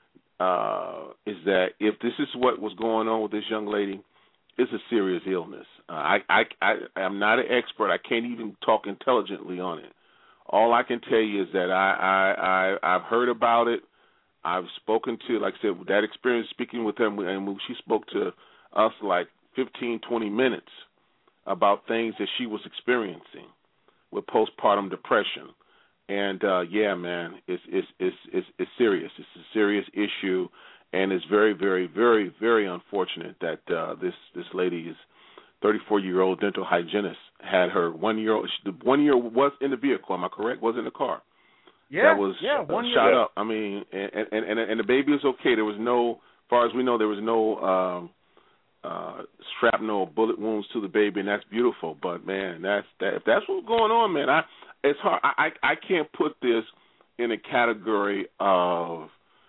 Speaker 2: is that if this is what was going on with this young lady, it's a serious illness. I'm not an expert. I can't even talk intelligently on it. All I can tell you is that I've heard about it. I've spoken to, like I said, that experience speaking with her, and she spoke to us like 15, 20 minutes about things that she was experiencing with postpartum depression. And yeah, man, it's serious. It's a serious issue, and it's very, very, very, very unfortunate that this lady is 34-year-old dental hygienist had her 1 year. The 1 year was in the vehicle. Am I correct? Was in the car.
Speaker 6: Yeah,
Speaker 2: that was
Speaker 6: 1 year.
Speaker 2: shot up. I mean, and the baby was okay. There was no, as far as we know, there was no shrapnel bullet wounds to the baby, and that's beautiful. But man, if that's what's going on, man, it's hard. I can't put this in a category of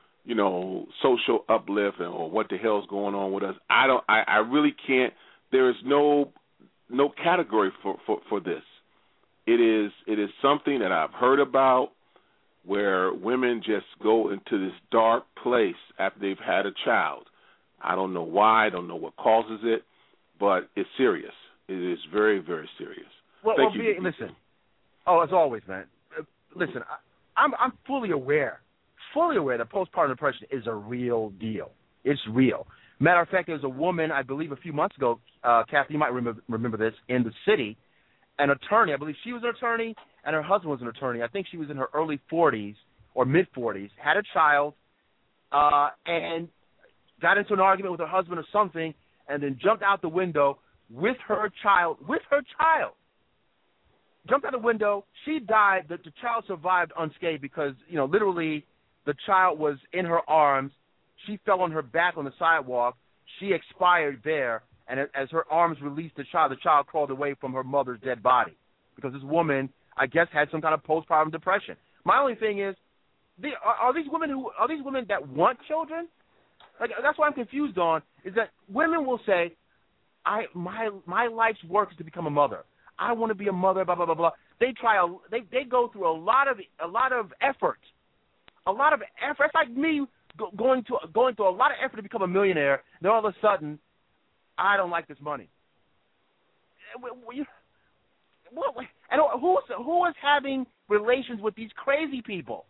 Speaker 2: social uplift or what the hell's going on with us. I really can't. There is no category for this. It is something that I've heard about, where women just go into this dark place after they've had a child. I don't know why. I don't know what causes it, but it's serious. It is very, very serious. Thank you.
Speaker 6: Listen. Oh, as always, man. Listen, I'm fully aware that postpartum depression is a real deal. It's real. Matter of fact, there's a woman, I believe a few months ago, Kathy, you might remember this, in the city, an attorney. I believe she was an attorney and her husband was an attorney. I think she was in her early 40s or mid-40s, had a child, and got into an argument with her husband or something, and then jumped out the window with her child. Jumped out the window. She died. The child survived unscathed because, literally the child was in her arms. She fell on her back on the sidewalk. She expired there, and as her arms released the child crawled away from her mother's dead body because this woman, I guess, had some kind of postpartum depression. My only thing is, are these women that want children? Like, that's what I'm confused on, is that women will say, my life's work is to become a mother. I want to be a mother, blah blah blah blah. They go through a lot of effort. It's like me going through a lot of effort to become a millionaire. Then all of a sudden, I don't like this money. And who is having relations with these crazy people?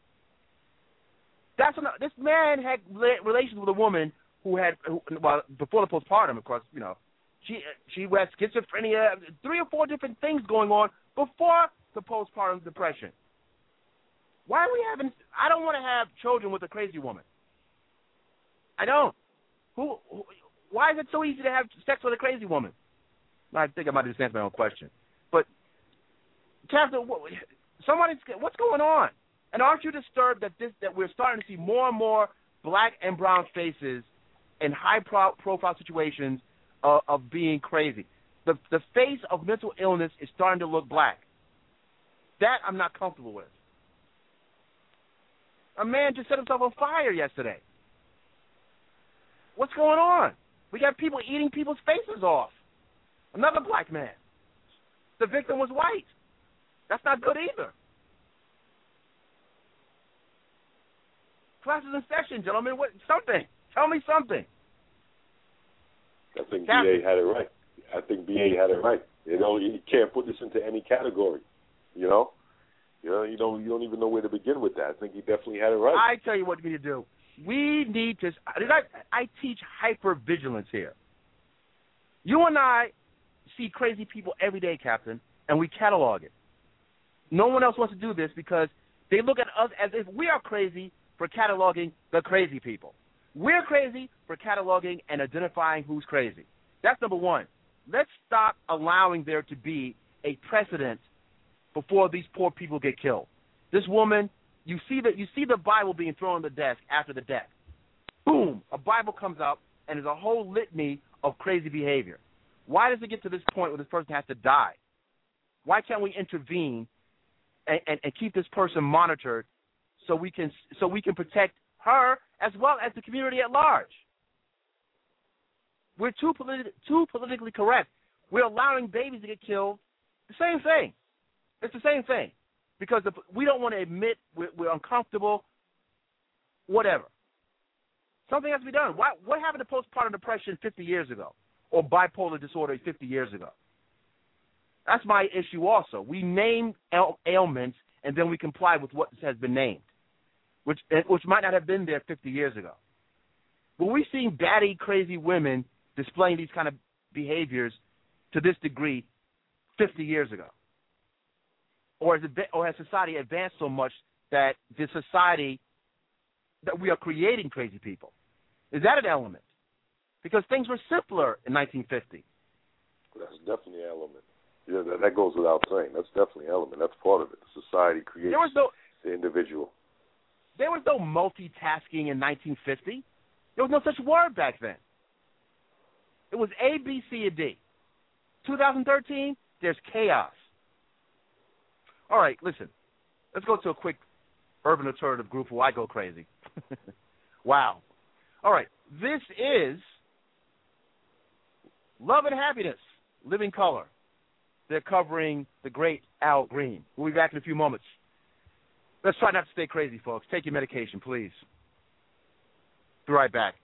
Speaker 6: This man had relations with a woman who before the postpartum, of course, she had schizophrenia, 3 or 4 different things going on before the postpartum depression. Why are we having? I don't want to have children with a crazy woman. I don't. Why is it so easy to have sex with a crazy woman? I think I might have just answered my own question. But, Captain, what's going on? And aren't you disturbed that we're starting to see more and more black and brown faces in high-profile situations of being crazy. The face of mental illness is starting to look black. That I'm not comfortable with. A man just set himself on fire yesterday. What's going on? We got people eating people's faces off. Another black man. The victim was white. That's not good either. Class is in session, gentlemen. Something. Tell me something.
Speaker 1: I think BA had it right. You know, you can't put this into any category. You don't even know where to begin with that. I think he definitely had it right.
Speaker 6: I tell you what we need to do. We need to. I teach hypervigilance here. You and I see crazy people every day, Captain, and we catalog it. No one else wants to do this because they look at us as if we are crazy for cataloging the crazy people. We're crazy for cataloging and identifying who's crazy. That's number one. Let's stop allowing there to be a precedent before these poor people get killed. This woman, you see the Bible being thrown on the desk after the death. Boom, a Bible comes up and there's a whole litany of crazy behavior. Why does it get to this point where this person has to die? Why can't we intervene and keep this person monitored so we can protect her as well as the community at large? We're too politically correct. We're allowing babies to get killed. The same thing. It's the same thing because we don't want to admit we're uncomfortable, whatever. Something has to be done. What happened to postpartum depression 50 years ago or bipolar disorder 50 years ago? That's my issue also. We name ailments and then we comply with what has been named, which might not have been there 50 years ago. But we've seen batty, crazy women displaying these kind of behaviors to this degree 50 years ago. Or has society advanced so much that the society that we are creating crazy people? Is that an element? Because things were simpler in 1950.
Speaker 1: That's definitely an element. Yeah, that goes without saying. That's definitely an element. That's part of it. The society creates the individual.
Speaker 6: There was no multitasking in 1950. There was no such word back then. It was A, B, C, and D. 2013, there's chaos. All right, listen. Let's go to a quick urban alternative group where I go crazy. Wow. All right, this is Love and Happiness, Living Color. They're covering the great Al Green. We'll be back in a few moments. Let's try not to stay crazy, folks. Take your medication, please. Be right back.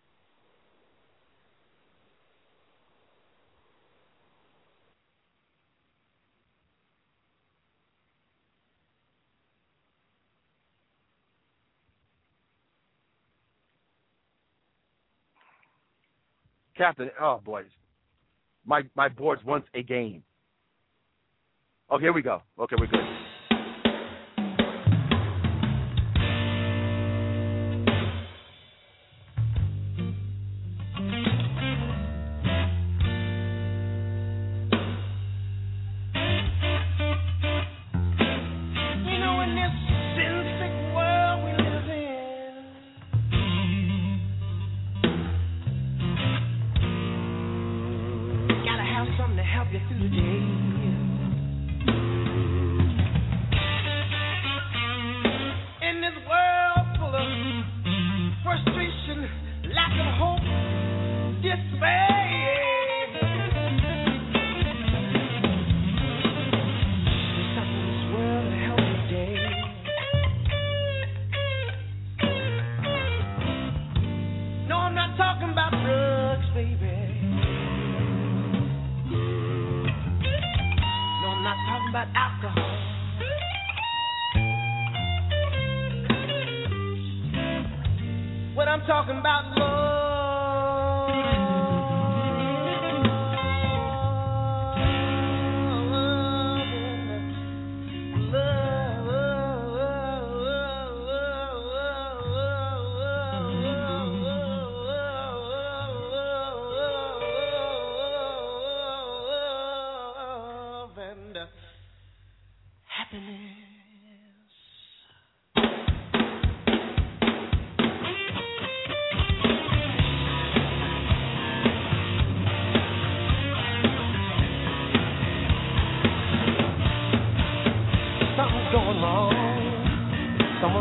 Speaker 6: Captain, oh, boys. My board's once a game. Okay, here we go. Okay, we're good.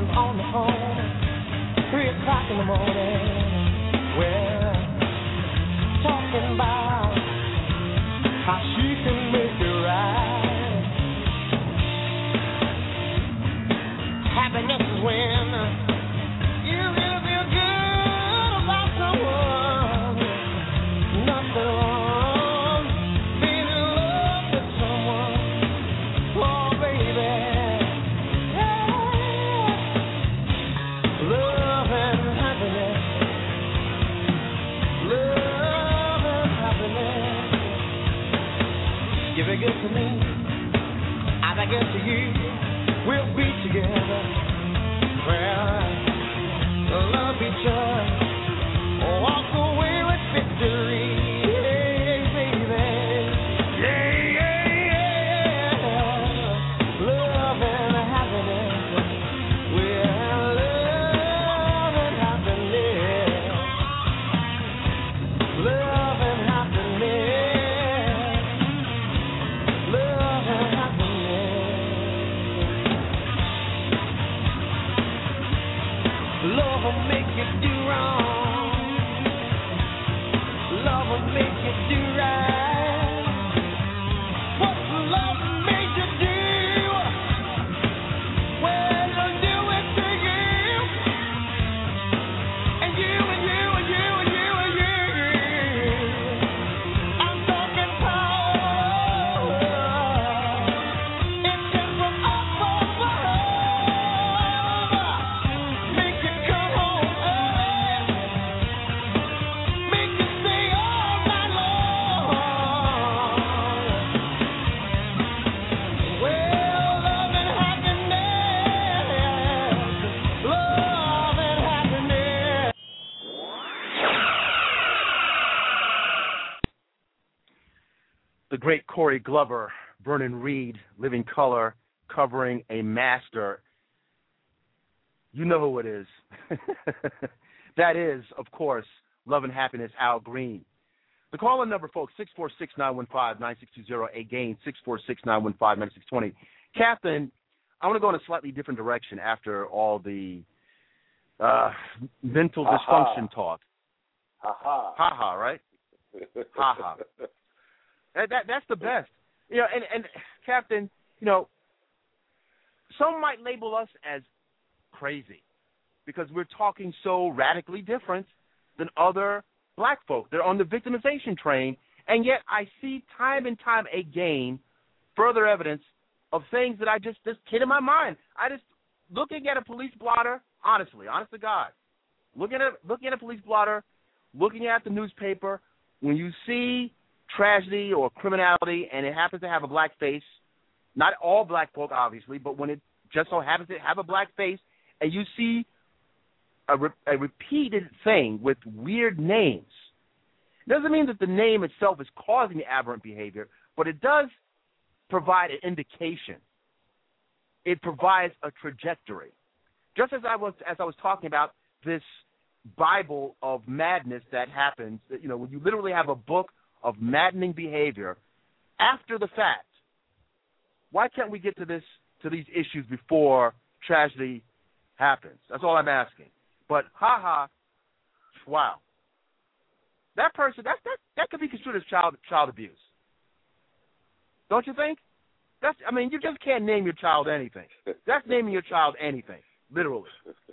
Speaker 8: woman's on the phone, 3 o'clock in the morning. Well, talking about how she can make it right. Happiness is when you really feel good about someone. Nothing wrong being in love with someone. Oh, baby. Yeah. Love and happiness. Love and happiness. If it gets to me, as I get to you, we'll be together. Well, love each other, walk away with victory. Hey, baby. Yeah, yeah, yeah. Love and happiness. Well, love and happiness. Love and happiness. Love and happiness. Love will make you do wrong. Love will make you do right. What love made you do? Well, it'll do it to you. And you and you and you and you and you. I'm talking power. It can from up above. Make you come home early. Make you stay all night long. Well, love and happiness. Love and happiness.
Speaker 6: The great Corey Glover, Vernon Reid, Living Color, covering a master. You know who it is. That is, of course, Love and Happiness, Al Green. The call-in number, folks, 646-915-9620. Again, 646-915-9620. Captain, I want to go in a slightly different direction after all the mental dysfunction talk.
Speaker 1: Ha-ha.
Speaker 6: Ha-ha, right? Ha-ha. That's the best. You know, and Captain, you know, some might label us as crazy because we're talking so radically different than other black folk. They're on the victimization train, and yet I see time and time again further evidence of things that I just kid in my mind. I just, looking at a police blotter, honestly, honest to God, looking at a police blotter, looking at the newspaper, when you see tragedy or criminality and it happens to have a black face, not all black folk obviously, but when it just so happens to have a black face, and you see a repeated thing with weird names, doesn't mean that the name itself is causing the aberrant behavior, but it does provide an indication. It provides a trajectory. Just as I was talking about this Bible of madness that happens, you know, when you literally have a book of maddening behavior after the fact. Why can't we get to these issues before tragedy happens? That's all I'm asking. But wow. That person, that could be construed as child abuse. Don't you think? You just can't name your child anything. That's naming your child anything, literally.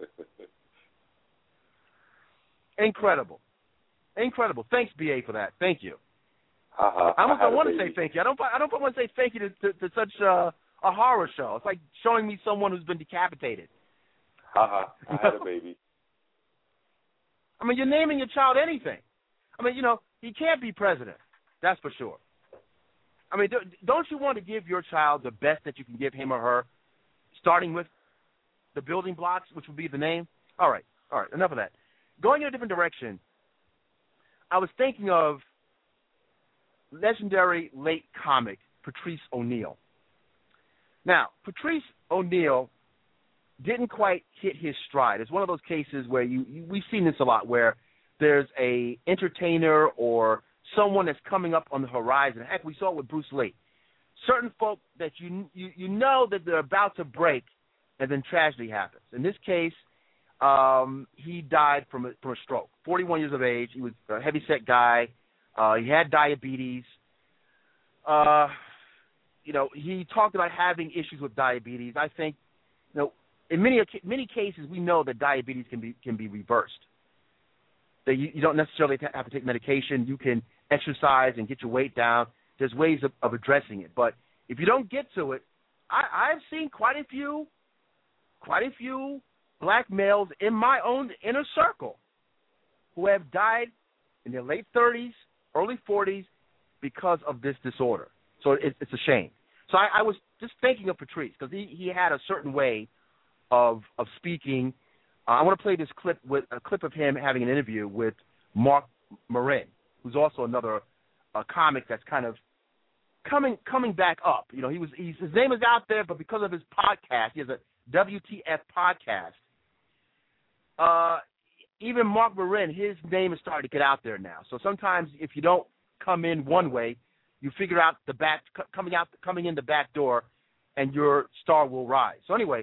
Speaker 6: Incredible. Thanks, BA, for that. Thank you. I almost don't want to say thank you. I don't want to say thank you to such a horror show. It's like showing me someone who's been decapitated.
Speaker 1: I had a baby.
Speaker 6: You're naming your child anything. He can't be president. That's for sure. Don't you want to give your child the best that you can give him or her, starting with the building blocks, which would be the name? All right, enough of that. Going in a different direction, I was thinking of legendary late comic Patrice O'Neal. Now, Patrice O'Neal didn't quite hit his stride. It's one of those cases where we've seen this a lot, where there's a entertainer or someone that's coming up on the horizon. Heck, we saw it with Bruce Lee. Certain folk that you know that they're about to break, and then tragedy happens. In this case, he died from a stroke. 41 years of age. He was a heavyset guy. He had diabetes. He talked about having issues with diabetes. I think, in many cases, we know that diabetes can be reversed. That you don't necessarily have to take medication. You can exercise and get your weight down. There's ways of addressing it. But if you don't get to it, I've seen quite a few black males in my own inner circle who have died in their late 30s, early 40s because of this disorder. So it's a shame. So I was just thinking of Patrice because he had a certain way of speaking. I want to play this clip of him having an interview with Mark Marin, who's also another comic that's kind of coming back up. His name is out there, but because of his podcast, he has a WTF podcast. Even Mark Marin, his name is starting to get out there now. So sometimes if you don't come in one way, you figure out coming in the back door, and your star will rise. So anyway,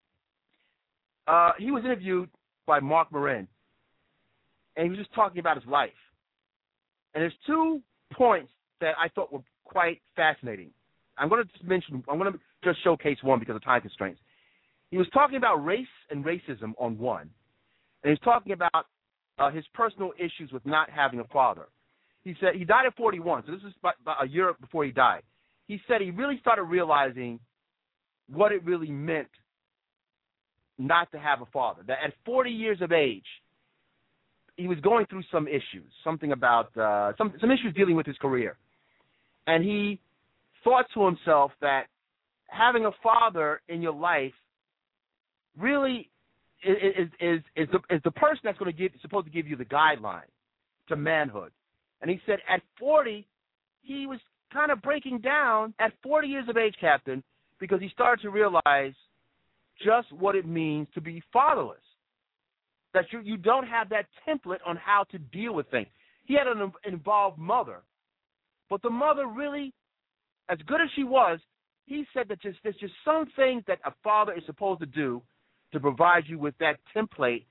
Speaker 6: he was interviewed by Mark Marin, and he was just talking about his life. And there's 2 points that I thought were quite fascinating. I'm going to just showcase one because of time constraints. He was talking about race and racism on one, and he was talking about his personal issues with not having a father. He said he died at 41, so this is about a year before he died. He said he really started realizing what it really meant not to have a father. That at 40 years of age, he was going through some issues, something about some issues dealing with his career. And he thought to himself that having a father in your life really is the person that's supposed to give you the guideline to manhood. And he said at 40, he was kind of breaking down at 40 years of age, Captain, because he started to realize just what it means to be fatherless. That you don't have that template on how to deal with things. He had an involved mother, but the mother really, as good as she was, he said that there's just some things that a father is supposed to do to provide you with that template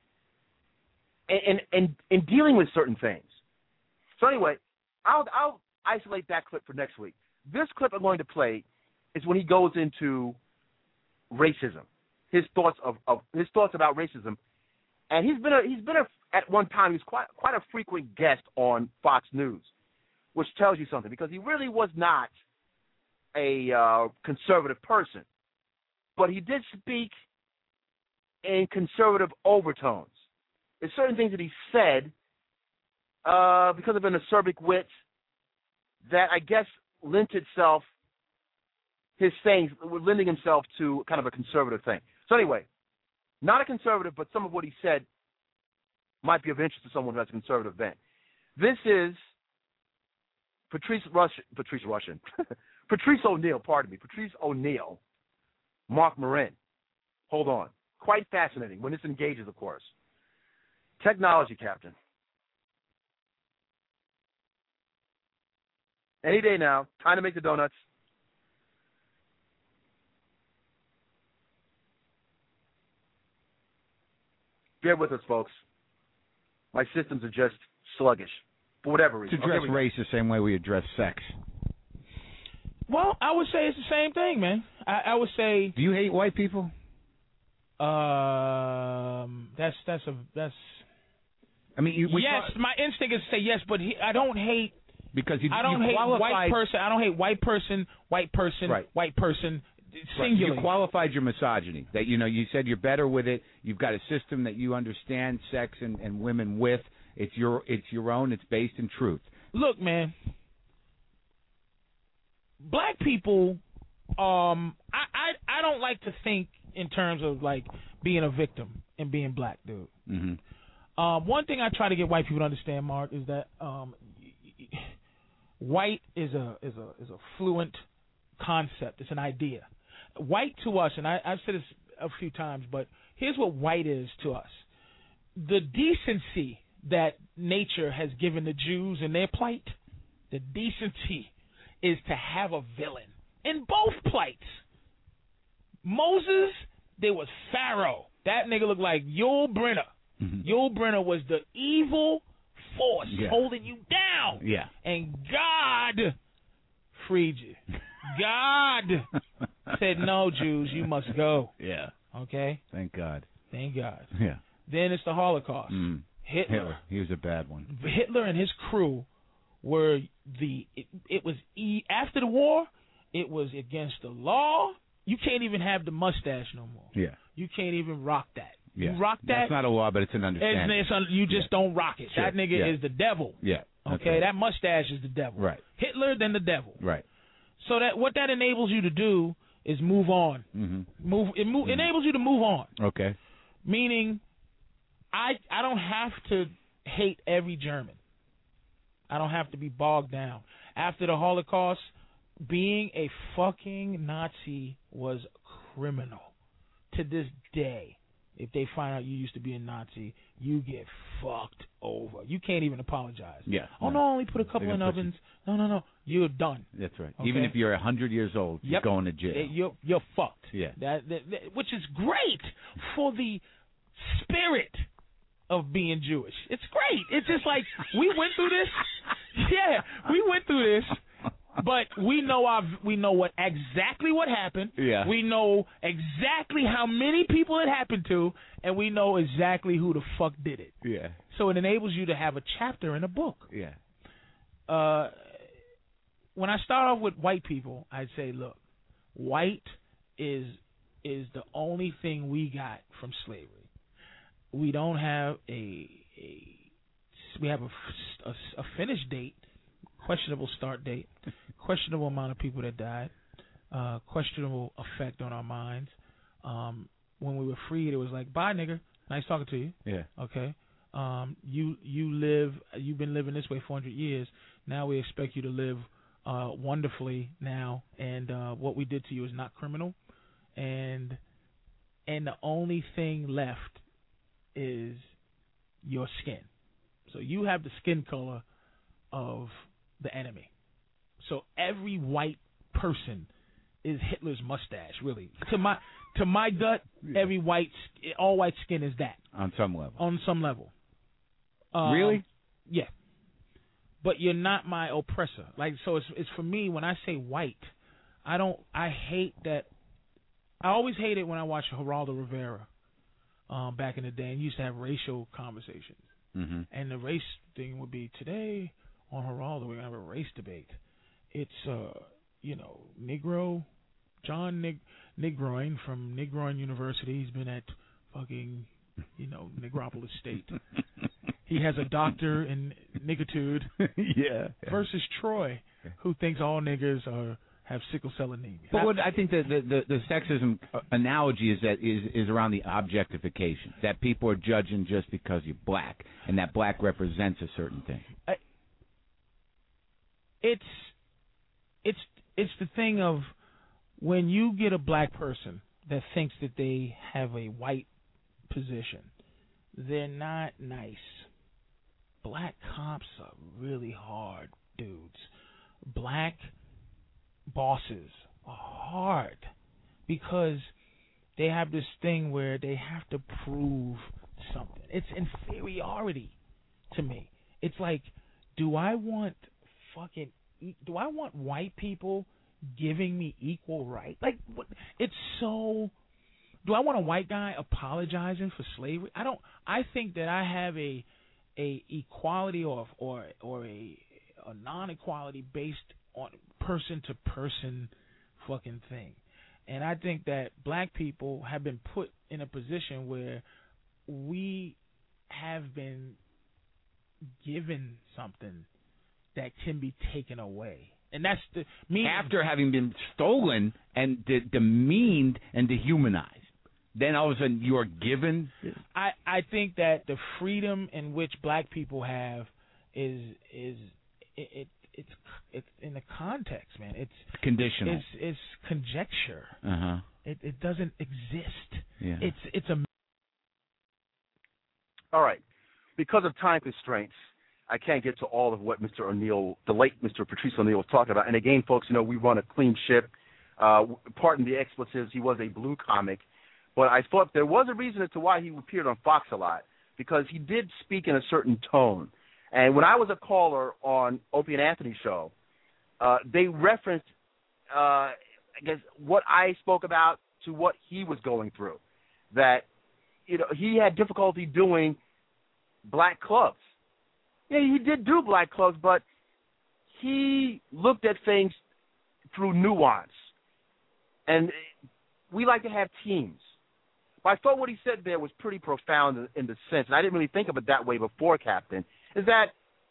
Speaker 6: in dealing with certain things. So anyway, I'll isolate that clip for next week. This clip I'm going to play is when he goes into racism, his thoughts about racism, and he's been at one time he was quite a frequent guest on Fox News, which tells you something because he really was not a conservative person, but he did speak in conservative overtones. There's certain things that he said because of an acerbic wit that I guess lending himself to kind of a conservative thing. So anyway, not a conservative, but some of what he said might be of interest to someone who has a conservative bent. This is Patrice O'Neal, Mark Marin. Hold on. Quite fascinating when this engages, of course. Technology, Captain. Any day now. Time to make the donuts. Bear with us, folks. My systems are just sluggish for whatever reason.
Speaker 3: To address race the same way we address sex.
Speaker 4: Well, I would say it's the same thing, man. I would say.
Speaker 3: Do you hate white people?
Speaker 4: That's.
Speaker 3: I mean,
Speaker 4: yes, my instinct is to say yes, but I don't hate.
Speaker 3: Because
Speaker 4: I don't hate white person. I don't hate white person. Right. White person. Singular.
Speaker 3: You qualified your misogyny. That you said you're better with it. You've got a system that you understand sex and women with. It's your own. It's based in truth.
Speaker 4: Look, man. Black people, I don't like to think in terms of like being a victim and being black, dude.
Speaker 3: Mm-hmm.
Speaker 4: One thing I try to get white people to understand, Mark, is that white is a fluent concept. It's an idea. White to us, and I've said this a few times, but here's what white is to us. The decency that nature has given the Jews in their plight, the decency is to have a villain in both plights. Moses there was Pharaoh. That nigga looked like Yul Brynner.
Speaker 3: Mm-hmm.
Speaker 4: Yul Brynner was the evil force holding you down.
Speaker 3: Yeah.
Speaker 4: And God freed you. God said, no, Jews, you must go.
Speaker 3: Yeah.
Speaker 4: Okay?
Speaker 3: Thank God.
Speaker 4: Thank God.
Speaker 3: Yeah.
Speaker 4: Then it's the Holocaust.
Speaker 3: Mm.
Speaker 4: Hitler.
Speaker 3: He was a bad one.
Speaker 4: Hitler and his crew were it was after the war, it was against the law. You can't even have the mustache no more.
Speaker 3: Yeah.
Speaker 4: You can't even rock that.
Speaker 3: Yeah.
Speaker 4: You rock that.
Speaker 3: That's not a law, but it's an understanding.
Speaker 4: You just don't rock it.
Speaker 3: Sure.
Speaker 4: That nigga is the devil.
Speaker 3: Yeah.
Speaker 4: Okay,
Speaker 3: right.
Speaker 4: that mustache is the devil.
Speaker 3: Right.
Speaker 4: Hitler, then the devil.
Speaker 3: Right.
Speaker 4: So that what that enables you to do is move on.
Speaker 3: Mm-hmm.
Speaker 4: Enables you to move on.
Speaker 3: Okay.
Speaker 4: Meaning, I don't have to hate every German. I don't have to be bogged down. After the Holocaust, being a fucking Nazi was criminal. To this day, if they find out you used to be a Nazi, you get fucked over. You can't even apologize.
Speaker 3: Yeah.
Speaker 4: Oh, no, I only put a couple in ovens. No. You're done.
Speaker 3: That's right.
Speaker 4: Okay?
Speaker 3: Even if you're 100 years old, you're going to jail.
Speaker 4: You're fucked.
Speaker 3: Yeah.
Speaker 4: That, which is great for the spirit of being Jewish. It's great. It's just like we went through this. Yeah, we went through this. But we know exactly what happened.
Speaker 3: Yeah.
Speaker 4: We know exactly how many people it happened to, and we know exactly who the fuck did it.
Speaker 3: Yeah.
Speaker 4: So it enables you to have a chapter in a book.
Speaker 3: Yeah.
Speaker 4: When I start off with white people, I'd say, look, white is the only thing we got from slavery. We don't have we have a finish date, questionable start date, questionable amount of people that died, questionable effect on our minds. When we were freed, it was like, bye, nigga. Nice talking to you.
Speaker 3: Yeah.
Speaker 4: Okay. You've been living this way for 100 years. Now we expect you to live wonderfully now, and what we did to you is not criminal. And the only thing left is your skin. So you have the skin color of the enemy. So every white person is Hitler's mustache, really. To my gut, all white skin is that.
Speaker 3: On some level.
Speaker 4: On some level.
Speaker 3: Really?
Speaker 4: Yeah. But you're not my oppressor. Like, so it's for me, when I say white, I hate that. I always hate it when I watch Geraldo Rivera back in the day, and used to have racial conversations.
Speaker 3: Mm-hmm.
Speaker 4: And the race thing would be, today on Geraldo, we're going to have a race debate. It's, Negro, John Negroin from Negroin University. He's been at fucking, Negropolis State. He has a doctor in niggitude.
Speaker 3: Yeah.
Speaker 4: Versus Troy, who thinks all niggers have sickle cell anemia.
Speaker 3: But what I think the sexism analogy is around the objectification, that people are judging just because you're black, and that black represents a certain thing.
Speaker 4: It's the thing of when you get a black person that thinks that they have a white position, they're not nice. Black cops are really hard dudes. Black bosses are hard because they have this thing where they have to prove something. It's inferiority to me. It's like, do I want white people giving me equal rights? Like, what? It's so. Do I want a white guy apologizing for slavery? I think that I have a equality or a non-equality based on person to person fucking thing. And I think that black people have been put in a position where we have been given something that can be taken away. And that's the meaning.
Speaker 3: After having been stolen and demeaned and dehumanized, then all of a sudden you are given.
Speaker 4: I think that the freedom in which black people have is it's in the context, man. It's
Speaker 3: conditional.
Speaker 4: It's conjecture.
Speaker 3: Uh-huh.
Speaker 4: It doesn't exist.
Speaker 3: Yeah.
Speaker 4: It's a.
Speaker 6: All right. Because of time constraints, I can't get to all of what Mr. O'Neill, the late Mr. Patrice O'Neill, was talking about. And again, folks, we run a clean ship. Pardon the expletives. He was a blue comic. But I thought there was a reason as to why he appeared on Fox a lot, because he did speak in a certain tone. And when I was a caller on Opie and Anthony's show, they referenced, I guess, what I spoke about to what he was going through. That, he had difficulty doing black clubs. Yeah, he did do black clubs, but he looked at things through nuance. And we like to have teams. But I thought what he said there was pretty profound in the sense, and I didn't really think of it that way before, Captain, is that,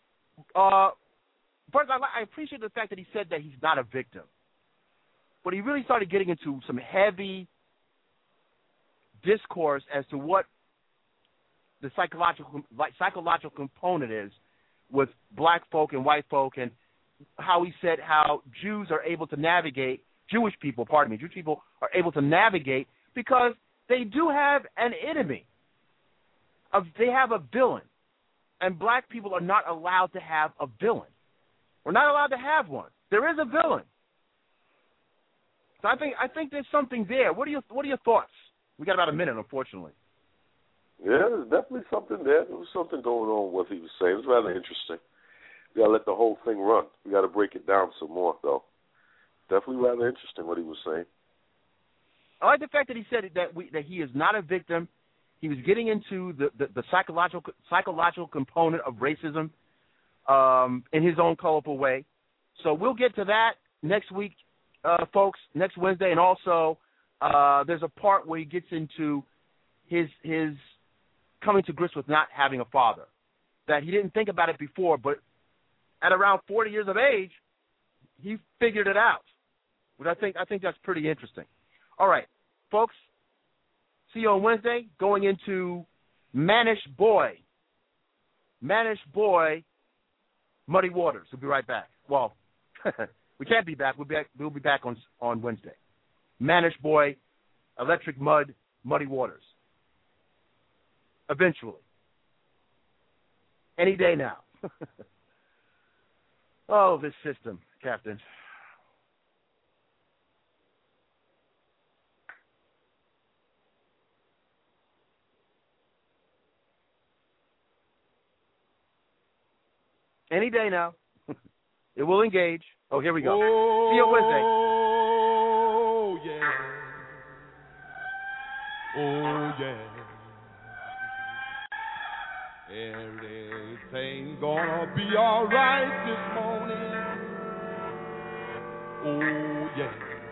Speaker 6: first, I appreciate the fact that he said that he's not a victim. But he really started getting into some heavy discourse as to what the psychological component is with black folk and white folk, and how he said how Jews are able to navigate, Jewish people are able to navigate because they do have an enemy. They have a villain. And black people are not allowed to have a villain. We're not allowed to have one. There is a villain. So I think there's something there. What are your thoughts? We got about a minute, unfortunately.
Speaker 1: Yeah, there's definitely something there. There was something going on with what he was saying. It was rather interesting. We got to let the whole thing run. We got to break it down some more, though. Definitely rather interesting what he was saying.
Speaker 6: I like the fact that he said that he is not a victim. He was getting into the psychological component of racism in his own colorful way. So we'll get to that next week, folks, next Wednesday. And also there's a part where he gets into his coming to grips with not having a father, that he didn't think about it before, but at around 40 years of age, he figured it out, which I think that's pretty interesting. All right, folks, see you on Wednesday, going into Mannish Boy, Muddy Waters. We'll be right back. Well, we can't be back. We'll be back on Wednesday. Mannish Boy, Electric Muddy Waters. Eventually. Any day now. Oh, this system, Captain. Any day now. It will engage. Oh, here we go. See you Wednesday.
Speaker 9: Oh, yeah. Oh, yeah. Everything's gonna be all right this morning. Oh, yeah.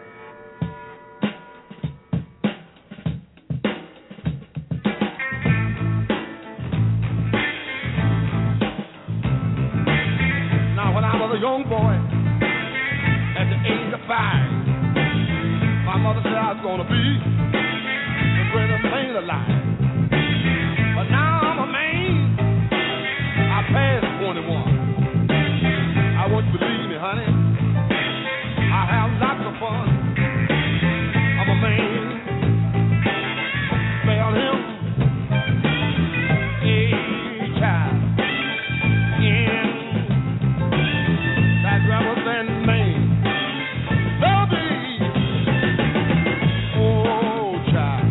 Speaker 9: Now, when I was a young boy, at the age of 5, my mother said I was gonna be the greatest man alive. But now I'm a man. I passed 21. I want you to believe me, honey. I have lots of fun. I'm a man. Spell him A-child. In that represent man. Love me. Oh, child.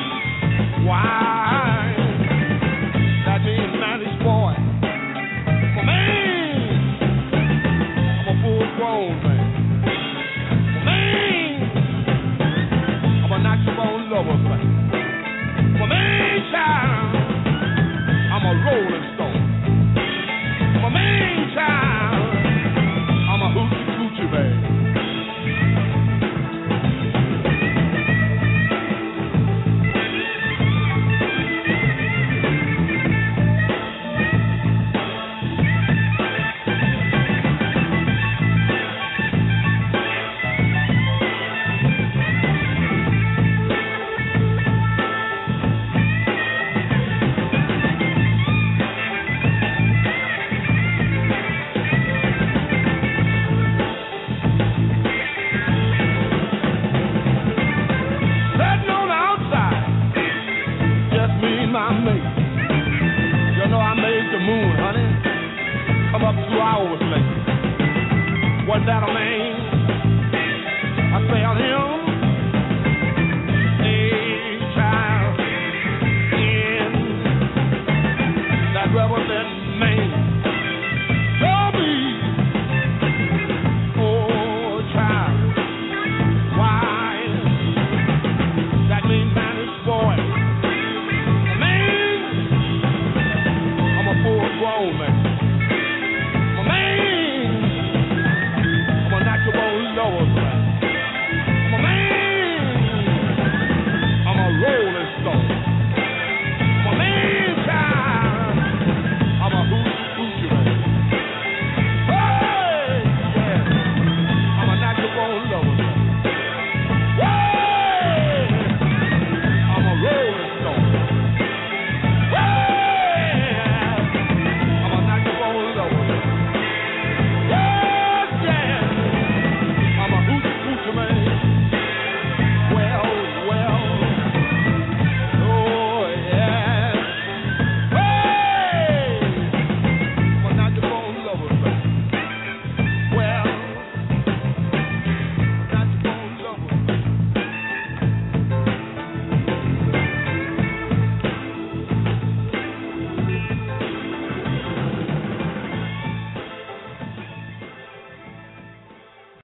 Speaker 9: Why? That means Mannish Boy. I'm a man. I'm a full-grown man. I'm a man. I'm a natural lover man. I'm a man, child. I'm a rolling stone. I'm a man, child. I'm a hoochie-coochie man. My mate. You know I made the moon, honey. Come up 2 hours late. Wasn't that a man?